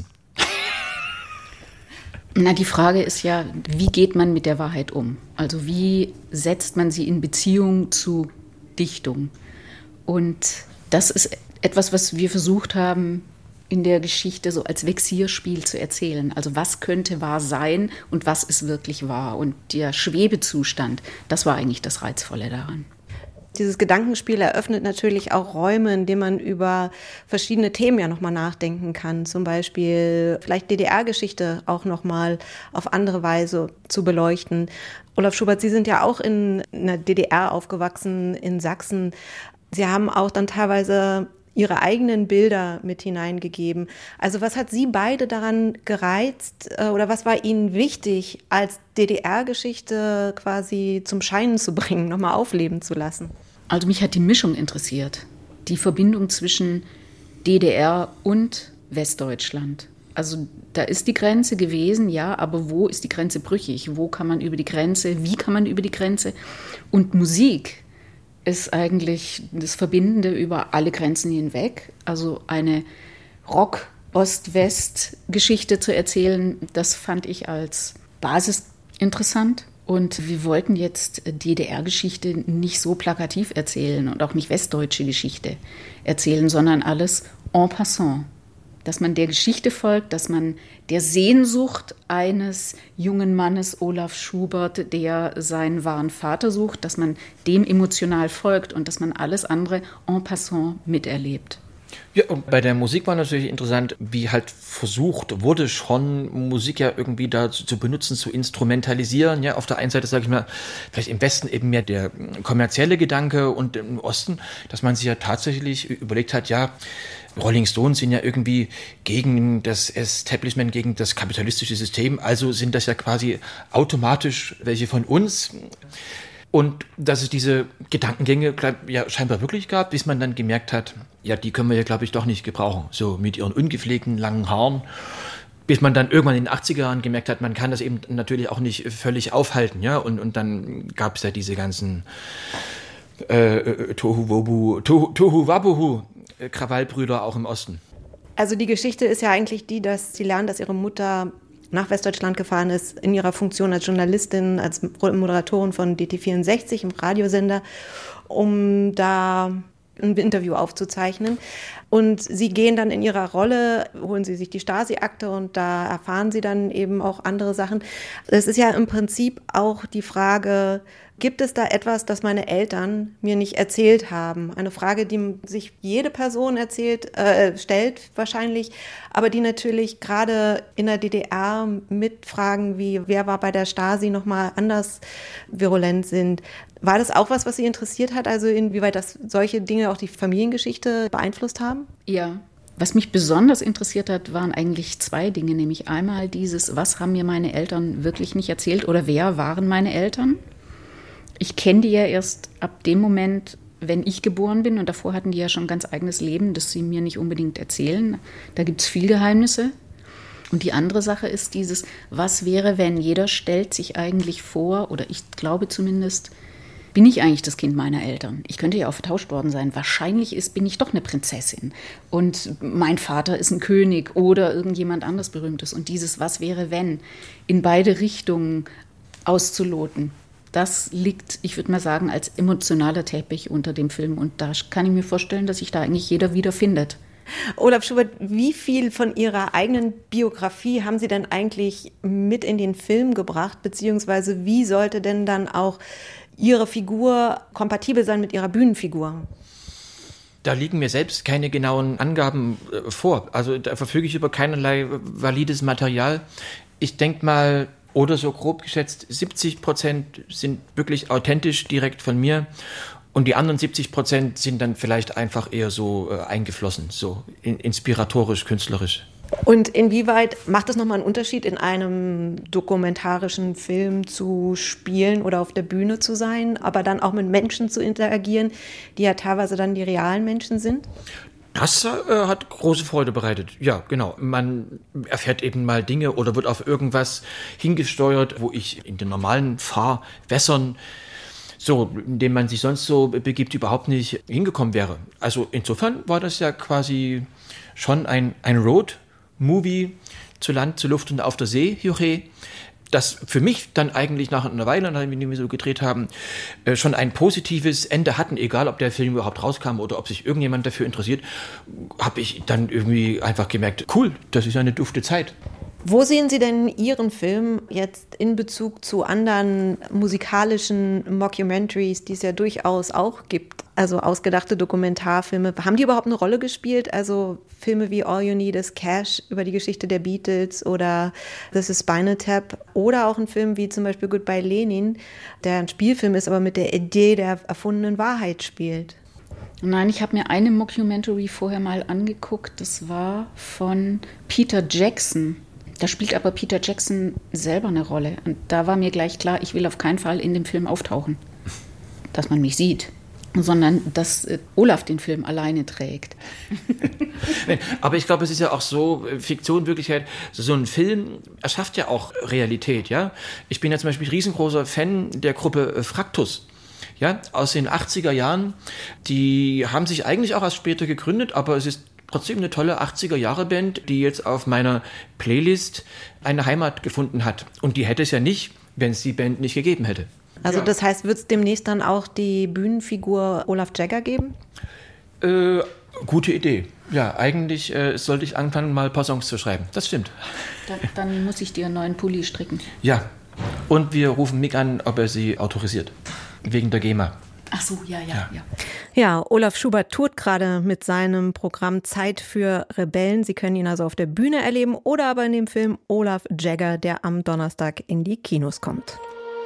Na, die Frage ist ja, wie geht man mit der Wahrheit um? Also wie setzt man sie in Beziehung zu Dichtung? Und das ist etwas, was wir versucht haben, in der Geschichte so als Vexierspiel zu erzählen. Also was könnte wahr sein und was ist wirklich wahr? Und der Schwebezustand, das war eigentlich das Reizvolle daran. Dieses Gedankenspiel eröffnet natürlich auch Räume, in denen man über verschiedene Themen ja nochmal nachdenken kann. Zum Beispiel vielleicht D D R-Geschichte auch nochmal auf andere Weise zu beleuchten. Olaf Schubert, Sie sind ja auch in einer D D R aufgewachsen, in Sachsen. Sie haben auch dann teilweise Ihre eigenen Bilder mit hineingegeben. Also was hat Sie beide daran gereizt oder was war Ihnen wichtig, als D D R-Geschichte quasi zum Scheinen zu bringen, nochmal aufleben zu lassen? Also mich hat die Mischung interessiert. Die Verbindung zwischen D D R und Westdeutschland. Also da ist die Grenze gewesen, ja, aber wo ist die Grenze brüchig? Wo kann man über die Grenze? Wie kann man über die Grenze? Und Musik ist eigentlich das Verbindende über alle Grenzen hinweg. Also eine Rock-Ost-West-Geschichte zu erzählen, das fand ich als Basis interessant. Und wir wollten jetzt D D R-Geschichte nicht so plakativ erzählen und auch nicht westdeutsche Geschichte erzählen, sondern alles en passant. Dass man der Geschichte folgt, dass man der Sehnsucht eines jungen Mannes, Olaf Schubert, der seinen wahren Vater sucht, dass man dem emotional folgt und dass man alles andere en passant miterlebt. Ja, und bei der Musik war natürlich interessant, wie halt versucht wurde, schon Musik ja irgendwie da zu, zu benutzen, zu instrumentalisieren. Ja, auf der einen Seite, sage ich mal, vielleicht im Westen eben mehr der kommerzielle Gedanke und im Osten, dass man sich ja tatsächlich überlegt hat, ja, Rolling Stones sind ja irgendwie gegen das Establishment, gegen das kapitalistische System, also sind das ja quasi automatisch welche von uns. Und dass es diese Gedankengänge ja scheinbar wirklich gab, bis man dann gemerkt hat, ja, die können wir ja, glaube ich, doch nicht gebrauchen, so mit ihren ungepflegten langen Haaren. Bis man dann irgendwann in den achtziger Jahren gemerkt hat, man kann das eben natürlich auch nicht völlig aufhalten, ja, und, und dann gab es ja diese ganzen äh, Tohu-Wobu, Tohu, Tohu-Wabohu, Krawallbrüder auch im Osten. Also die Geschichte ist ja eigentlich die, dass Sie lernen, dass Ihre Mutter nach Westdeutschland gefahren ist, in ihrer Funktion als Journalistin, als Moderatorin von D T vierundsechzig im Radiosender, um da ein Interview aufzuzeichnen. Und Sie gehen dann in Ihrer Rolle, holen Sie sich die Stasi-Akte und da erfahren Sie dann eben auch andere Sachen. Es ist ja im Prinzip auch die Frage, gibt es da etwas, das meine Eltern mir nicht erzählt haben? Eine Frage, die sich jede Person erzählt, äh, stellt wahrscheinlich, aber die natürlich gerade in der D D R mit Fragen wie, wer war bei der Stasi, nochmal anders virulent sind. War das auch was, was Sie interessiert hat? Also inwieweit das solche Dinge auch die Familiengeschichte beeinflusst haben? Ja. Was mich besonders interessiert hat, waren eigentlich zwei Dinge, nämlich einmal dieses, was haben mir meine Eltern wirklich nicht erzählt oder wer waren meine Eltern? Ich kenne die ja erst ab dem Moment, wenn ich geboren bin und davor hatten die ja schon ein ganz eigenes Leben, das sie mir nicht unbedingt erzählen. Da gibt es viel Geheimnisse. Und die andere Sache ist dieses, was wäre, wenn jeder stellt sich eigentlich vor, oder ich glaube zumindest, bin ich eigentlich das Kind meiner Eltern? Ich könnte ja auch vertauscht worden sein. Wahrscheinlich ist, bin ich doch eine Prinzessin und mein Vater ist ein König oder irgendjemand anderes Berühmtes. Und dieses was wäre, wenn, in beide Richtungen auszuloten. Das liegt, ich würde mal sagen, als emotionaler Teppich unter dem Film. Und da kann ich mir vorstellen, dass sich da eigentlich jeder wiederfindet. Olaf Schubert, wie viel von Ihrer eigenen Biografie haben Sie denn eigentlich mit in den Film gebracht? Beziehungsweise wie sollte denn dann auch Ihre Figur kompatibel sein mit Ihrer Bühnenfigur? Da liegen mir selbst keine genauen Angaben äh, vor. Also da verfüge ich über keinerlei valides Material. Ich denke mal, oder so grob geschätzt, siebzig Prozent sind wirklich authentisch direkt von mir und die anderen siebzig Prozent sind dann vielleicht einfach eher so äh, eingeflossen, so in, inspiratorisch, künstlerisch. Und inwieweit macht es nochmal einen Unterschied, in einem dokumentarischen Film zu spielen oder auf der Bühne zu sein, aber dann auch mit Menschen zu interagieren, die ja teilweise dann die realen Menschen sind? Das äh, hat große Freude bereitet. Ja, genau. Man erfährt eben mal Dinge oder wird auf irgendwas hingesteuert, wo ich in den normalen Fahrwässern, so, in denen man sich sonst so begibt, überhaupt nicht hingekommen wäre. Also insofern war das ja quasi schon ein, ein Road-Movie zu Land, zu Luft und auf der See, Juche, das für mich dann eigentlich nach einer Weile, nachdem wir so gedreht haben, schon ein positives Ende hatten, egal ob der Film überhaupt rauskam oder ob sich irgendjemand dafür interessiert, habe ich dann irgendwie einfach gemerkt, cool, das ist eine dufte Zeit. Wo sehen Sie denn Ihren Film jetzt in Bezug zu anderen musikalischen Mockumentaries, die es ja durchaus auch gibt? Also ausgedachte Dokumentarfilme. Haben die überhaupt eine Rolle gespielt? Also Filme wie All You Need Is Cash über die Geschichte der Beatles oder This is Spinal Tap oder auch ein Film wie zum Beispiel Goodbye Lenin, der ein Spielfilm ist, aber mit der Idee der erfundenen Wahrheit spielt. Nein, ich habe mir eine Mockumentary vorher mal angeguckt. Das war von Peter Jackson. Da spielt aber Peter Jackson selber eine Rolle. Und da war mir gleich klar, ich will auf keinen Fall in dem Film auftauchen, dass man mich sieht, sondern dass Olaf den Film alleine trägt. Aber ich glaube, es ist ja auch so, Fiktion, Wirklichkeit, so ein Film erschafft ja auch Realität. Ja? Ich bin ja zum Beispiel riesengroßer Fan der Gruppe Fraktus. Ja, aus den achtziger Jahren. Die haben sich eigentlich auch erst später gegründet, aber es ist trotzdem eine tolle achtziger-Jahre-Band, die jetzt auf meiner Playlist eine Heimat gefunden hat. Und die hätte es ja nicht, wenn es die Band nicht gegeben hätte. Also das heißt, wird es demnächst dann auch die Bühnenfigur Olaf Jagger geben? Äh, gute Idee. Ja, eigentlich äh, sollte ich anfangen, mal ein paar Songs zu schreiben. Das stimmt. Dann, dann muss ich dir einen neuen Pulli stricken. Ja, und wir rufen Mick an, ob er sie autorisiert. Wegen der GEMA. Ach so, ja, ja, ja. Ja, Olaf Schubert tourt gerade mit seinem Programm Zeit für Rebellen. Sie können ihn also auf der Bühne erleben oder aber in dem Film Olaf Jagger, der am Donnerstag in die Kinos kommt.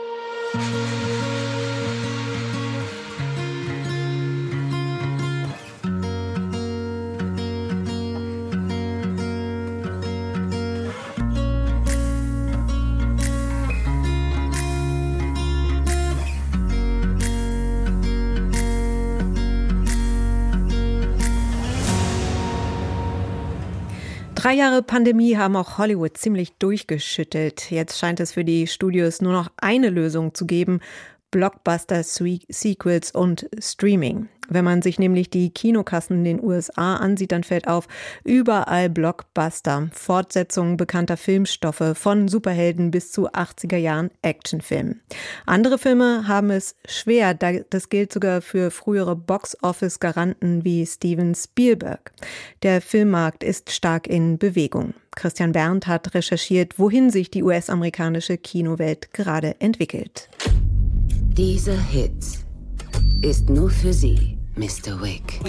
Drei Jahre Pandemie haben auch Hollywood ziemlich durchgeschüttelt. Jetzt scheint es für die Studios nur noch eine Lösung zu geben: Blockbuster, Sequels und Streaming. Wenn man sich nämlich die Kinokassen in den U S A ansieht, dann fällt auf, überall Blockbuster, Fortsetzungen bekannter Filmstoffe, von Superhelden bis zu achtziger Jahren Actionfilmen. Andere Filme haben es schwer, das gilt sogar für frühere Box-Office-Garanten wie Steven Spielberg. Der Filmmarkt ist stark in Bewegung. Christian Berndt hat recherchiert, wohin sich die U S-amerikanische Kinowelt gerade entwickelt. Dieser Hit ist nur für Sie, Mister Wick.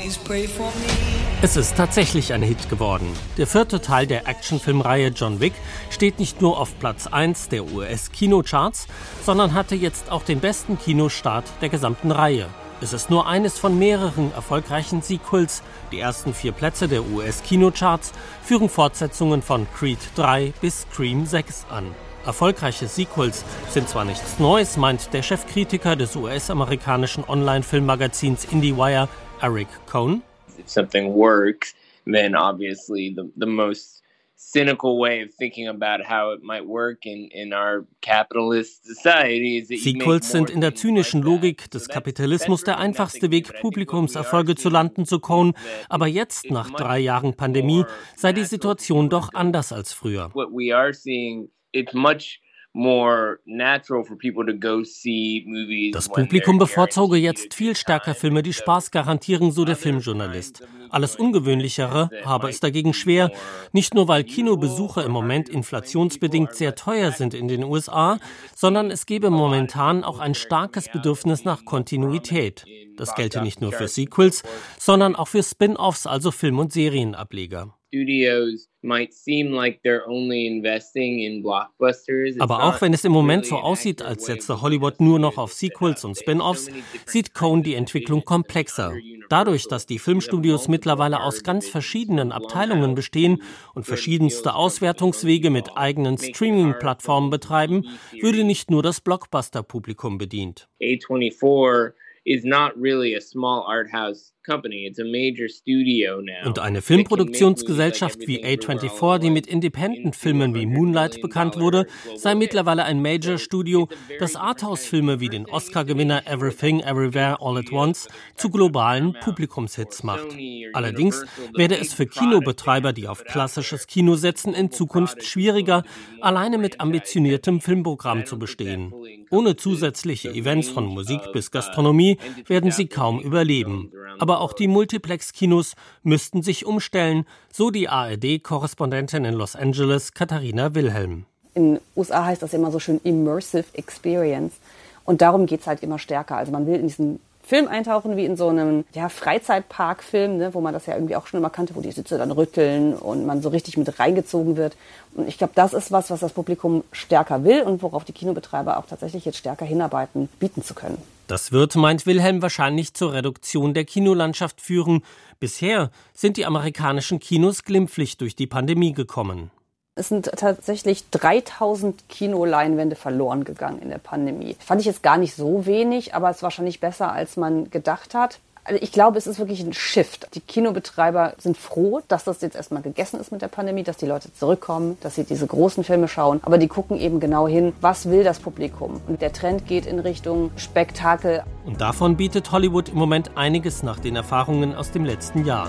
Es ist tatsächlich ein Hit geworden. Der vierte Teil der Actionfilmreihe John Wick steht nicht nur auf Platz eins der U S-Kinocharts, sondern hatte jetzt auch den besten Kinostart der gesamten Reihe. Es ist nur eines von mehreren erfolgreichen Sequels. Die ersten vier Plätze der U S-Kinocharts führen Fortsetzungen von Creed drei bis Scream sechs an. Erfolgreiche Sequels sind zwar nichts Neues, meint der Chefkritiker des U S-amerikanischen Online-Filmmagazins IndieWire, Eric Cohn. If something works, then obviously the, the most cynical way of thinking about how it might work in, in our capitalist society is that you make more. Sequels sind in der zynischen Logik des Kapitalismus der einfachste Weg, Publikumserfolge zu landen, zu Cohn. Aber jetzt, nach drei Jahren Pandemie, sei die Situation doch anders als früher. What we are seeing, it's much more natural for people to go see movies. Das Publikum bevorzuge jetzt viel stärker Filme, die Spaß garantieren, so der Filmjournalist. Alles Ungewöhnlichere habe es dagegen schwer, nicht nur weil Kinobesuche im Moment inflationsbedingt sehr teuer sind in den U S A, sondern es gebe momentan auch ein starkes Bedürfnis nach Kontinuität. Das gelte nicht nur für Sequels, sondern auch für Spin-offs, also Film- und Serienableger. Studios might seem like they're only investing in blockbusters. Aber auch wenn es im Moment so aussieht, als setze Hollywood nur noch auf Sequels und Spin-offs, sieht Cohn die Entwicklung komplexer. Dadurch, dass die Filmstudios mittlerweile aus ganz verschiedenen Abteilungen bestehen und verschiedenste Auswertungswege mit eigenen Streaming-Plattformen betreiben, würde nicht nur das Blockbuster-Publikum bedient. A twenty-four is not really a small art house company. It's a major studio now. Und eine Filmproduktionsgesellschaft wie A vierundzwanzig, die mit Independent-Filmen wie Moonlight bekannt wurde, sei mittlerweile ein Major-Studio, das Arthouse-Filme wie den Oscar-Gewinner Everything, Everywhere, All at Once zu globalen Publikumshits macht. Allerdings werde es für Kinobetreiber, die auf klassisches Kino setzen, in Zukunft schwieriger, alleine mit ambitioniertem Filmprogramm zu bestehen. Ohne zusätzliche Events von Musik bis Gastronomie werden sie kaum überleben. Aber auch die Multiplex-Kinos müssten sich umstellen, so die A R D-Korrespondentin in Los Angeles, Katharina Wilhelm. In den U S A heißt das immer so schön Immersive Experience. Und darum geht es halt immer stärker. Also man will in diesen Film eintauchen, wie in so einem ja, Freizeitparkfilm, ne, wo man das ja irgendwie auch schon immer kannte, wo die Sitze dann rütteln und man so richtig mit reingezogen wird. Und ich glaube, das ist was, was das Publikum stärker will und worauf die Kinobetreiber auch tatsächlich jetzt stärker hinarbeiten, bieten zu können. Das wird, meint Wilhelm, wahrscheinlich zur Reduktion der Kinolandschaft führen. Bisher sind die amerikanischen Kinos glimpflich durch die Pandemie gekommen. Es sind tatsächlich dreitausend Kinoleinwände verloren gegangen in der Pandemie. Fand ich jetzt gar nicht so wenig, aber es ist wahrscheinlich besser, als man gedacht hat. Also ich glaube, es ist wirklich ein Shift. Die Kinobetreiber sind froh, dass das jetzt erstmal gegessen ist mit der Pandemie, dass die Leute zurückkommen, dass sie diese großen Filme schauen. Aber die gucken eben genau hin, was will das Publikum? Und der Trend geht in Richtung Spektakel. Und davon bietet Hollywood im Moment einiges nach den Erfahrungen aus dem letzten Jahr.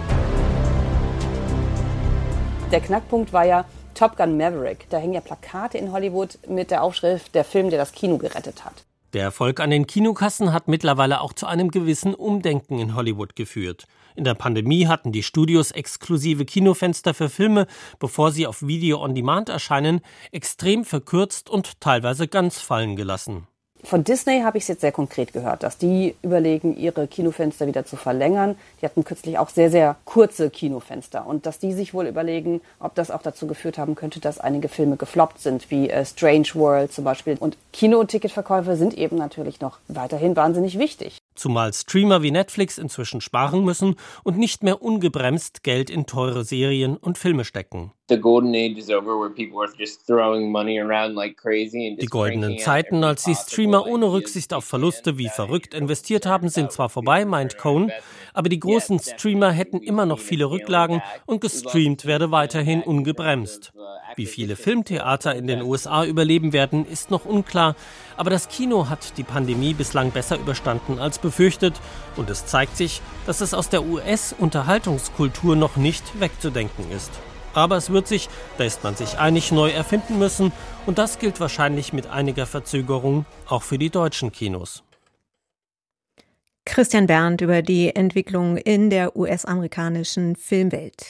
Der Knackpunkt war ja Top Gun Maverick. Da hängen ja Plakate in Hollywood mit der Aufschrift „Der Film, der das Kino gerettet hat“. Der Erfolg an den Kinokassen hat mittlerweile auch zu einem gewissen Umdenken in Hollywood geführt. In der Pandemie hatten die Studios exklusive Kinofenster für Filme, bevor sie auf Video on Demand erscheinen, extrem verkürzt und teilweise ganz fallen gelassen. Von Disney habe ich es jetzt sehr konkret gehört, dass die überlegen, ihre Kinofenster wieder zu verlängern. Die hatten kürzlich auch sehr, sehr kurze Kinofenster. Und dass die sich wohl überlegen, ob das auch dazu geführt haben könnte, dass einige Filme gefloppt sind, wie äh, Strange World zum Beispiel. Und Kino-Ticketverkäufe sind eben natürlich noch weiterhin wahnsinnig wichtig. Zumal Streamer wie Netflix inzwischen sparen müssen und nicht mehr ungebremst Geld in teure Serien und Filme stecken. The golden age is over, where people are just throwing money around like crazy and just Die goldenen Zeiten, als die Streamer ohne Rücksicht auf Verluste wie verrückt investiert haben, sind zwar vorbei, meint Cohn, aber die großen Streamer hätten immer noch viele Rücklagen und gestreamt werde weiterhin ungebremst. Wie viele Filmtheater in den U S A überleben werden, ist noch unklar, aber das Kino hat die Pandemie bislang besser überstanden als befürchtet und es zeigt sich, dass es aus der U S-Unterhaltungskultur noch nicht wegzudenken ist. Aber es wird sich, da ist man sich einig, neu erfinden müssen und das gilt wahrscheinlich mit einiger Verzögerung auch für die deutschen Kinos. Christian Berndt über die Entwicklung in der U S-amerikanischen Filmwelt.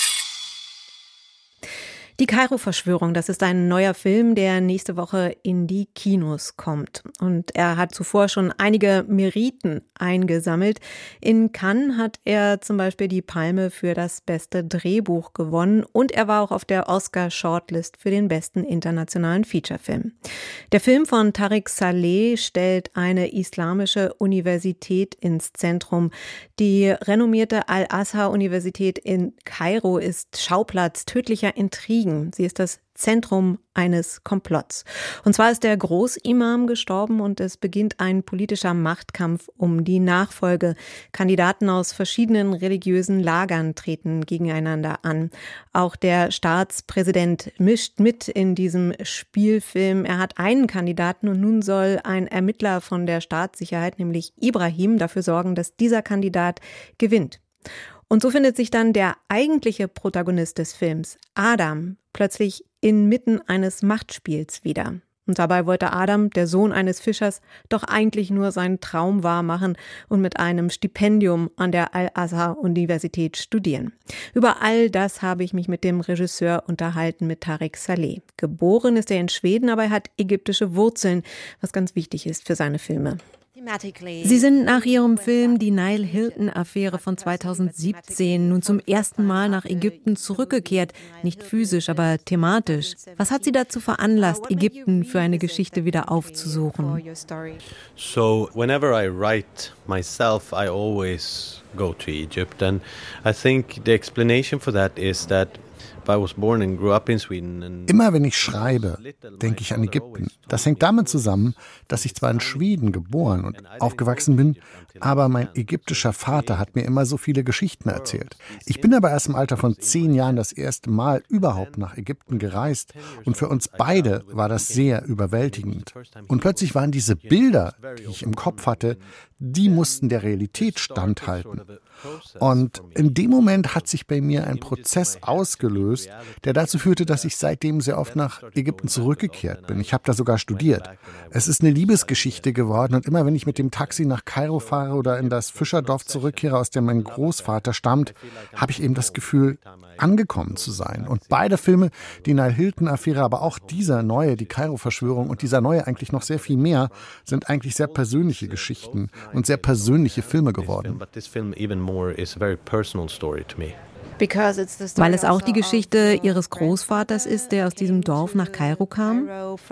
Die Kairo-Verschwörung, das ist ein neuer Film, der nächste Woche in die Kinos kommt. Und er hat zuvor schon einige Meriten eingesammelt. In Cannes hat er zum Beispiel die Palme für das beste Drehbuch gewonnen und er war auch auf der Oscar-Shortlist für den besten internationalen Featurefilm. Der Film von Tariq Saleh stellt eine islamische Universität ins Zentrum. Die renommierte Al-Azhar-Universität in Kairo ist Schauplatz tödlicher Intrigen. Sie ist das Zentrum eines Komplotts. Und zwar ist der Großimam gestorben und es beginnt ein politischer Machtkampf um die Nachfolge. Kandidaten aus verschiedenen religiösen Lagern treten gegeneinander an. Auch der Staatspräsident mischt mit in diesem Spielfilm. Er hat einen Kandidaten und nun soll ein Ermittler von der Staatssicherheit, nämlich Ibrahim, dafür sorgen, dass dieser Kandidat gewinnt. Und so findet sich dann der eigentliche Protagonist des Films, Adam, plötzlich inmitten eines Machtspiels wieder. Und dabei wollte Adam, der Sohn eines Fischers, doch eigentlich nur seinen Traum wahrmachen und mit einem Stipendium an der Al-Azhar-Universität studieren. Über all das habe ich mich mit dem Regisseur unterhalten, mit Tariq Saleh. Geboren ist er in Schweden, aber er hat ägyptische Wurzeln, was ganz wichtig ist für seine Filme. Sie sind nach ihrem Film Die Nile Hilton-Affäre von zweitausendsiebzehn nun zum ersten Mal nach Ägypten zurückgekehrt, nicht physisch, aber thematisch. Was hat Sie dazu veranlasst, Ägypten für eine Geschichte wieder aufzusuchen? So, whenever I write myself, I always go to Egypt, and I think the explanation for that is that Immer wenn ich schreibe, denke ich an Ägypten. Das hängt damit zusammen, dass ich zwar in Schweden geboren und aufgewachsen bin, aber mein ägyptischer Vater hat mir immer so viele Geschichten erzählt. Ich bin aber erst im Alter von zehn Jahren das erste Mal überhaupt nach Ägypten gereist und für uns beide war das sehr überwältigend. Und plötzlich waren diese Bilder, die ich im Kopf hatte, die mussten der Realität standhalten. Und in dem Moment hat sich bei mir ein Prozess ausgelöst, der dazu führte, dass ich seitdem sehr oft nach Ägypten zurückgekehrt bin. Ich habe da sogar studiert. Es ist eine Liebesgeschichte geworden und immer wenn ich mit dem Taxi nach Kairo fahre oder in das Fischerdorf zurückkehre, aus dem mein Großvater stammt, habe ich eben das Gefühl, angekommen zu sein. Und beide Filme, die Nile Hilton-Affäre, aber auch dieser neue, die Kairo-Verschwörung und dieser neue eigentlich noch sehr viel mehr, sind eigentlich sehr persönliche Geschichten und sehr persönliche Filme geworden. Weil es auch die Geschichte ihres Großvaters ist, der aus diesem Dorf nach Kairo kam?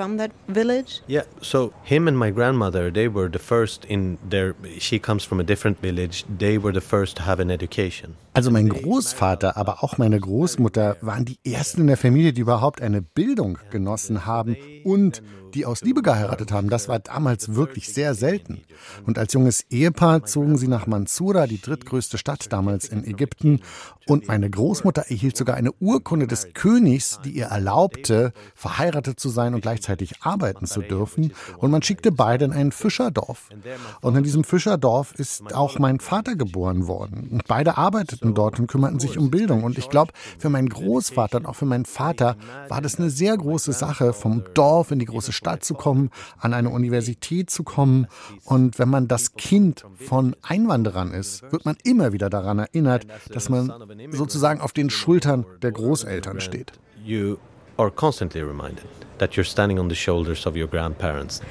Yeah, so him and my grandmother, they were the first in their, she comes from a different village, they were the first to have an education. Also mein Großvater, aber auch meine Großmutter waren die ersten in der Familie, die überhaupt eine Bildung genossen haben und die aus Liebe geheiratet haben. Das war damals wirklich sehr selten. Und als junges Ehepaar zogen sie nach Mansoura, die drittgrößte Stadt damals in Ägypten. Und meine Großmutter erhielt sogar eine Urkunde des Königs, die ihr erlaubte, verheiratet zu sein und gleichzeitig arbeiten zu dürfen. Und man schickte beide in ein Fischerdorf. Und in diesem Fischerdorf ist auch mein Vater geboren worden. Und beide arbeiteten dort und kümmerten sich um Bildung. Und ich glaube, für meinen Großvater und auch für meinen Vater war das eine sehr große Sache, vom Dorf in die große Stadt zu kommen, an eine Universität zu kommen. Und wenn man das Kind von Einwanderern ist, wird man immer wieder daran erinnert, dass man sozusagen auf den Schultern der Großeltern steht. You are constantly reminded that you're standing on the shoulders of your grandparents.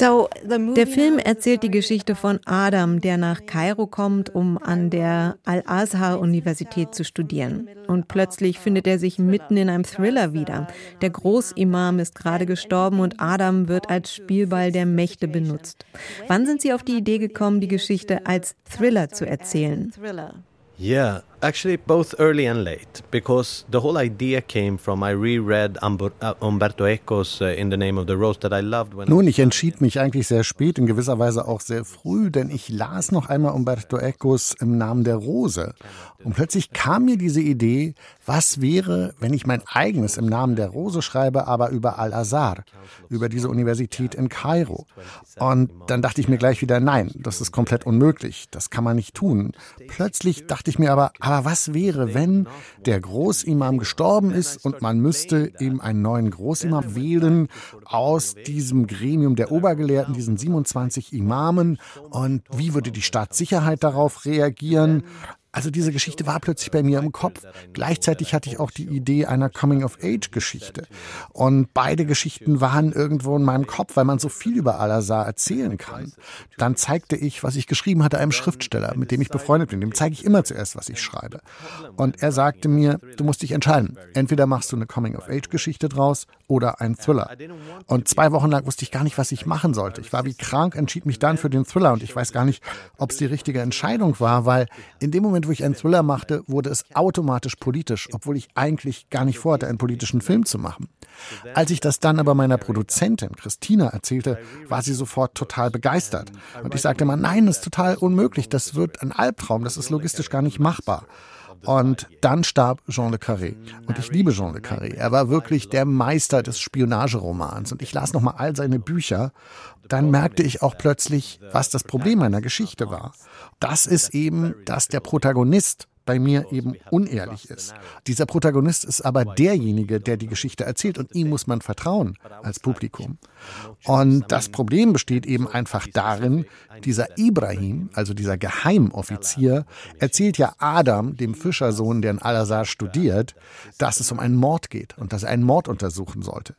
Der Film erzählt die Geschichte von Adam, der nach Kairo kommt, um an der Al-Azhar-Universität zu studieren. Und plötzlich findet er sich mitten in einem Thriller wieder. Der Großimam ist gerade gestorben und Adam wird als Spielball der Mächte benutzt. Wann sind Sie auf die Idee gekommen, die Geschichte als Thriller zu erzählen? Yeah, actually both early and late, because the whole idea came from I reread Umberto Eco's uh, In the Name of the Rose that I loved. When Nun, ich entschied mich eigentlich sehr spät, in gewisser Weise auch sehr früh, denn ich las noch einmal Umberto Ecos Im Namen der Rose. Und plötzlich kam mir diese Idee, was wäre, wenn ich mein eigenes Im Namen der Rose schreibe, aber über Al-Azhar, über diese Universität in Kairo. Und dann dachte ich mir gleich wieder, nein, das ist komplett unmöglich, das kann man nicht tun. Plötzlich dachte ich mir aber, aber was wäre, wenn der Großimam gestorben ist und man müsste eben einen neuen Großimam wählen aus diesem Gremium der Obergelehrten, diesen siebenundzwanzig Imamen, und wie würde die Staatssicherheit darauf reagieren? Also diese Geschichte war plötzlich bei mir im Kopf. Gleichzeitig hatte ich auch die Idee einer Coming-of-Age-Geschichte. Und beide Geschichten waren irgendwo in meinem Kopf, weil man so viel über Al-Azhar erzählen kann. Dann zeigte ich, was ich geschrieben hatte, einem Schriftsteller, mit dem ich befreundet bin. Dem zeige ich immer zuerst, was ich schreibe. Und er sagte mir, du musst dich entscheiden. Entweder machst du eine Coming-of-Age-Geschichte draus oder einen Thriller. Und zwei Wochen lang wusste ich gar nicht, was ich machen sollte. Ich war wie krank, entschied mich dann für den Thriller. Und ich weiß gar nicht, ob es die richtige Entscheidung war, weil in dem Moment, wo ich einen Thriller machte, wurde es automatisch politisch, obwohl ich eigentlich gar nicht vorhatte, einen politischen Film zu machen. Als ich das dann aber meiner Produzentin Christina erzählte, war sie sofort total begeistert. Und ich sagte mal, nein, das ist total unmöglich, das wird ein Albtraum, das ist logistisch gar nicht machbar. Und dann starb Jean le Carré. Und ich liebe Jean le Carré. Er war wirklich der Meister des Spionageromans. Und ich las nochmal all seine Bücher. Dann merkte ich auch plötzlich, was das Problem meiner Geschichte war. Das ist eben, dass der Protagonist bei mir eben unehrlich ist. Dieser Protagonist ist aber derjenige, der die Geschichte erzählt, und ihm muss man vertrauen als Publikum. Und das Problem besteht eben einfach darin, dieser Ibrahim, also dieser Geheimoffizier, erzählt ja Adam, dem Fischersohn, der in Al-Azhar studiert, dass es um einen Mord geht und dass er einen Mord untersuchen sollte.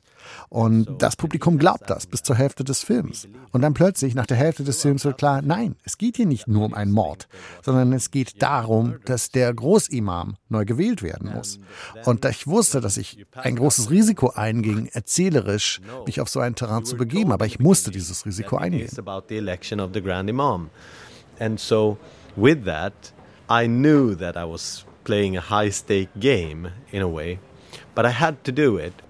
Und das Publikum glaubt das bis zur Hälfte des Films. Und dann plötzlich, nach der Hälfte des Films wird klar, nein, es geht hier nicht nur um einen Mord, sondern es geht darum, dass der Großimam neu gewählt werden muss. Und ich wusste, dass ich ein großes Risiko einging, erzählerisch mich auf so ein Terrain zu begeben, aber ich musste dieses Risiko eingehen. And so with that, I knew that I was playing a high-stake game in a way. but I had to do it.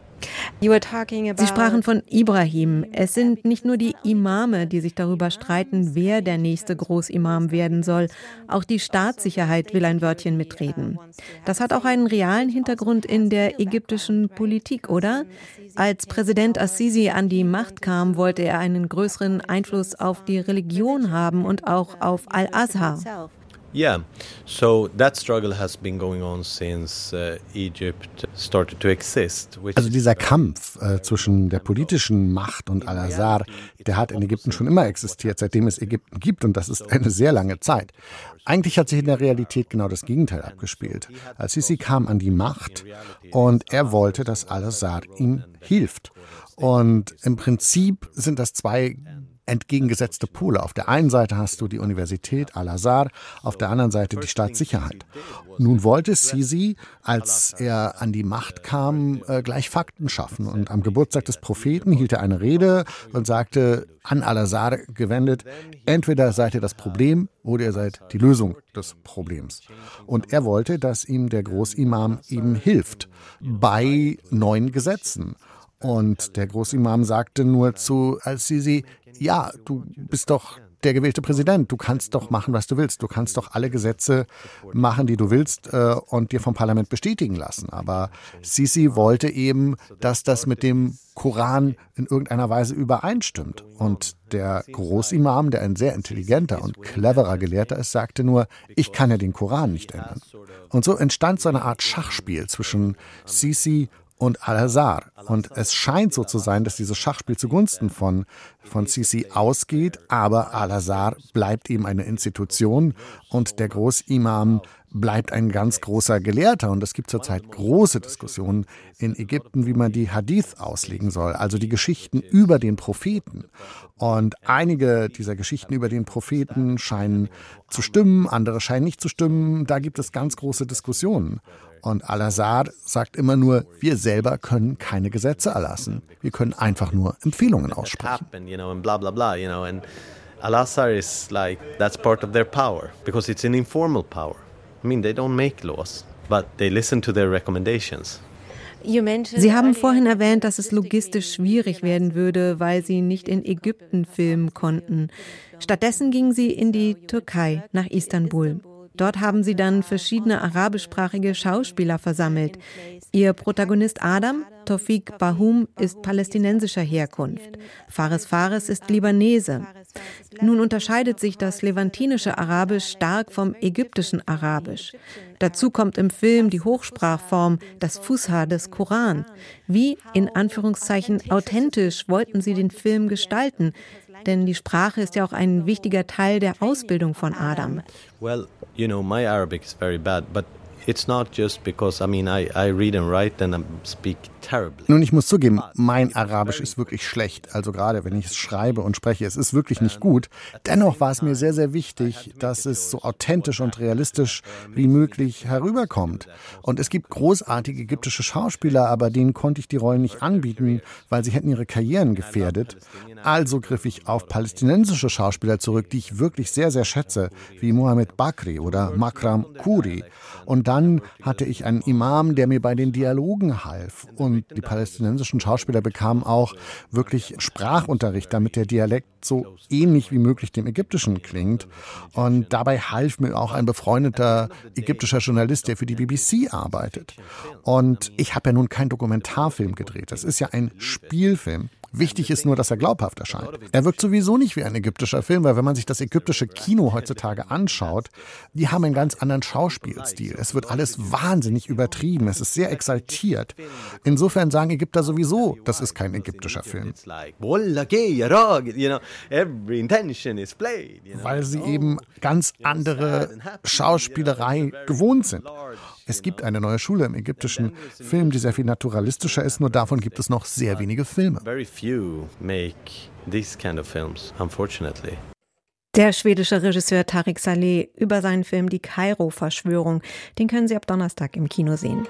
Sie sprachen von Ibrahim. Es sind nicht nur die Imame, die sich darüber streiten, wer der nächste Großimam werden soll. Auch die Staatssicherheit will ein Wörtchen mitreden. Das hat auch einen realen Hintergrund in der ägyptischen Politik, oder? Als Präsident Assisi an die Macht kam, wollte er einen größeren Einfluss auf die Religion haben und auch auf Al-Azhar. Yeah, so that struggle has been going on since uh, Egypt started to exist. Also dieser Kampf äh, zwischen der politischen Macht und Al-Azhar, der hat in Ägypten schon immer existiert, seitdem es Ägypten gibt, und das ist eine sehr lange Zeit. Eigentlich hat sich in der Realität genau das Gegenteil abgespielt. Al-Sisi kam an die Macht und er wollte, dass Al-Azhar ihm hilft. Und im Prinzip sind das zwei entgegengesetzte Pole. Auf der einen Seite hast du die Universität Al-Azhar, auf der anderen Seite die Staatssicherheit. Nun wollte Sisi, als er an die Macht kam, gleich Fakten schaffen. Und am Geburtstag des Propheten hielt er eine Rede und sagte, an Al-Azhar gewendet, entweder seid ihr das Problem oder ihr seid die Lösung des Problems. Und er wollte, dass ihm der Großimam eben hilft bei neuen Gesetzen. Und der Großimam sagte nur zu Al-Sisi, ja, du bist doch der gewählte Präsident, du kannst doch machen, was du willst. Du kannst doch alle Gesetze machen, die du willst äh, und dir vom Parlament bestätigen lassen. Aber Sisi wollte eben, dass das mit dem Koran in irgendeiner Weise übereinstimmt. Und der Großimam, der ein sehr intelligenter und cleverer Gelehrter ist, sagte nur, ich kann ja den Koran nicht ändern. Und so entstand so eine Art Schachspiel zwischen Sisi und Al-Azhar. Und es scheint so zu sein, dass dieses Schachspiel zugunsten von, von Sisi ausgeht, aber Al-Azhar bleibt eben eine Institution und der Großimam bleibt ein ganz großer Gelehrter. Und es gibt zurzeit große Diskussionen in Ägypten, wie man die Hadith auslegen soll, also die Geschichten über den Propheten. Und einige dieser Geschichten über den Propheten scheinen zu stimmen, andere scheinen nicht zu stimmen. Da gibt es ganz große Diskussionen. Und Al-Azhar sagt immer nur, wir selber können keine Gesetze erlassen. Wir können einfach nur Empfehlungen aussprechen. Al-Azhar is like, that's part of their power, because it's an informal power. I mean, they don't make laws, but they listen to their recommendations. Sie haben vorhin erwähnt, dass es logistisch schwierig werden würde, weil Sie nicht in Ägypten filmen konnten. Stattdessen gingen Sie in die Türkei, nach Istanbul. Dort haben sie dann verschiedene arabischsprachige Schauspieler versammelt. Ihr Protagonist Adam, Tawfik Bahum, ist palästinensischer Herkunft. Fares Fares ist Libanese. Nun unterscheidet sich das levantinische Arabisch stark vom ägyptischen Arabisch. Dazu kommt im Film die Hochsprachform, das Fusha des Koran. Wie, in Anführungszeichen, authentisch wollten sie den Film gestalten? Denn die Sprache ist ja auch ein wichtiger Teil der Ausbildung von Adam. Well, you know, my Arabic is very bad, but it's not just because, I mean, I, I read and write and I speak terribly. Nun, ich muss zugeben, mein Arabisch ist wirklich schlecht. Also gerade wenn ich es schreibe und spreche, es ist wirklich nicht gut. Dennoch war es mir sehr, sehr wichtig, dass es so authentisch und realistisch wie möglich herüberkommt. Und es gibt großartige ägyptische Schauspieler, aber denen konnte ich die Rollen nicht anbieten, weil sie hätten ihre Karrieren gefährdet. Also griff ich auf palästinensische Schauspieler zurück, die ich wirklich sehr, sehr schätze, wie Mohamed Bakri oder Makram Khoury. Und dann hatte ich einen Imam, der mir bei den Dialogen half. Und die palästinensischen Schauspieler bekamen auch wirklich Sprachunterricht, damit der Dialekt so ähnlich wie möglich dem ägyptischen klingt. Und dabei half mir auch ein befreundeter ägyptischer Journalist, der für die B B C arbeitet. Und ich habe ja nun keinen Dokumentarfilm gedreht. Das ist ja ein Spielfilm. Wichtig ist nur, dass er glaubhaft erscheint. Er wirkt sowieso nicht wie ein ägyptischer Film, weil wenn man sich das ägyptische Kino heutzutage anschaut, die haben einen ganz anderen Schauspielstil. Es wird alles wahnsinnig übertrieben, es ist sehr exaltiert. Insofern sagen Ägypter sowieso, das ist kein ägyptischer Film. Weil sie eben ganz andere Schauspielerei gewohnt sind. Es gibt eine neue Schule im ägyptischen Film, die sehr viel naturalistischer ist, nur davon gibt es noch sehr wenige Filme. Der schwedische Regisseur Tareq Saleh über seinen Film Die Kairo-Verschwörung. Den können Sie ab Donnerstag im Kino sehen.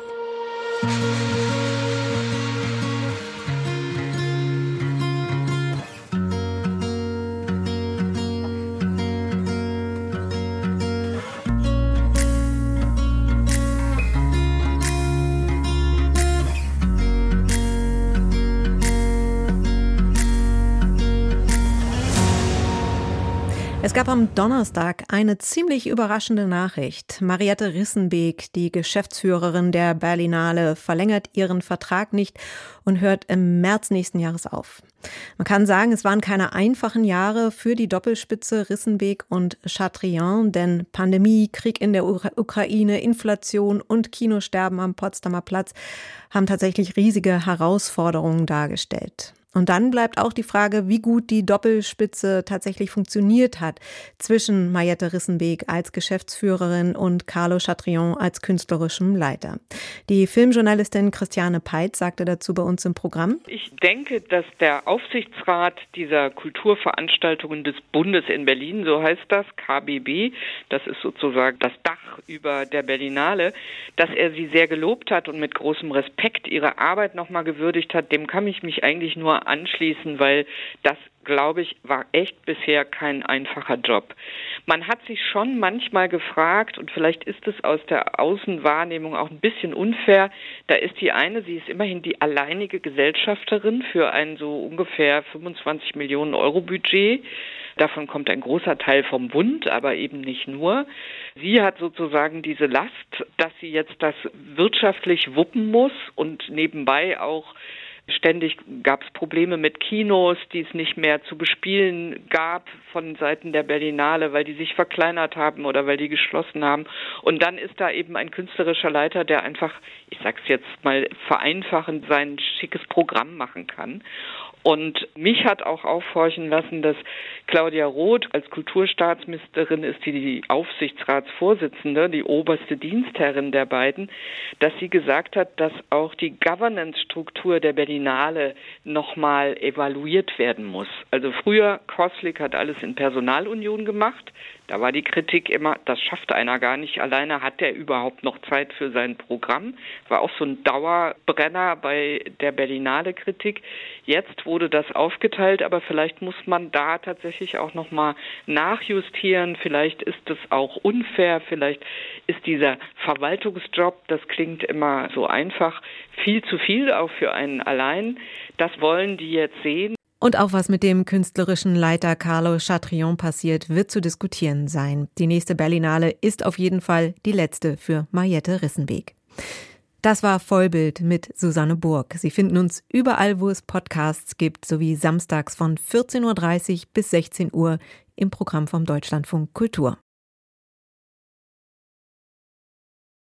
Es gab am Donnerstag eine ziemlich überraschende Nachricht. Mariette Rissenbeek, die Geschäftsführerin der Berlinale, verlängert ihren Vertrag nicht und hört im März nächsten Jahres auf. Man kann sagen, es waren keine einfachen Jahre für die Doppelspitze Rissenbeek und Chatrian, denn Pandemie, Krieg in der Ukraine, Inflation und Kinosterben am Potsdamer Platz haben tatsächlich riesige Herausforderungen dargestellt. Und dann bleibt auch die Frage, wie gut die Doppelspitze tatsächlich funktioniert hat zwischen Mariette Rissenbeek als Geschäftsführerin und Carlo Chatrian als künstlerischem Leiter. Die Filmjournalistin Christiane Peitz sagte dazu bei uns im Programm: Ich denke, dass der Aufsichtsrat dieser Kulturveranstaltungen des Bundes in Berlin, so heißt das, K B B, das ist sozusagen das Dach über der Berlinale, dass er sie sehr gelobt hat und mit großem Respekt ihre Arbeit nochmal gewürdigt hat, dem kann ich mich eigentlich nur anschließen, weil das, glaube ich, war echt bisher kein einfacher Job. Man hat sich schon manchmal gefragt, und vielleicht ist es aus der Außenwahrnehmung auch ein bisschen unfair, da ist die eine, sie ist immerhin die alleinige Gesellschafterin für ein so ungefähr fünfundzwanzig Millionen Euro Budget. Davon kommt ein großer Teil vom Bund, aber eben nicht nur. Sie hat sozusagen diese Last, dass sie jetzt das wirtschaftlich wuppen muss und nebenbei auch ständig gab es Probleme mit Kinos, die es nicht mehr zu bespielen gab von Seiten der Berlinale, weil die sich verkleinert haben oder weil die geschlossen haben. Und dann ist da eben ein künstlerischer Leiter, der einfach, ich sag's jetzt mal vereinfachend, sein schickes Programm machen kann. Und mich hat auch aufhorchen lassen, dass Claudia Roth als Kulturstaatsministerin ist, die die Aufsichtsratsvorsitzende, die oberste Dienstherrin der beiden, dass sie gesagt hat, dass auch die Governance-Struktur der Berlinale nochmal evaluiert werden muss. Also früher, Koslik hat alles in Personalunion gemacht. Da war die Kritik immer, das schafft einer gar nicht. Alleine hat er überhaupt noch Zeit für sein Programm. War auch so ein Dauerbrenner bei der Berlinale-Kritik. Jetzt wurde das aufgeteilt, aber vielleicht muss man da tatsächlich auch nochmal nachjustieren. Vielleicht ist es auch unfair. Vielleicht ist dieser Verwaltungsjob, das klingt immer so einfach, viel zu viel auch für einen allein. Das wollen die jetzt sehen. Und auch was mit dem künstlerischen Leiter Carlo Chatrian passiert, wird zu diskutieren sein. Die nächste Berlinale ist auf jeden Fall die letzte für Mariette Rissenbeek. Das war Vollbild mit Susanne Burg. Sie finden uns überall, wo es Podcasts gibt, sowie samstags von vierzehn Uhr dreißig bis sechzehn Uhr im Programm vom Deutschlandfunk Kultur.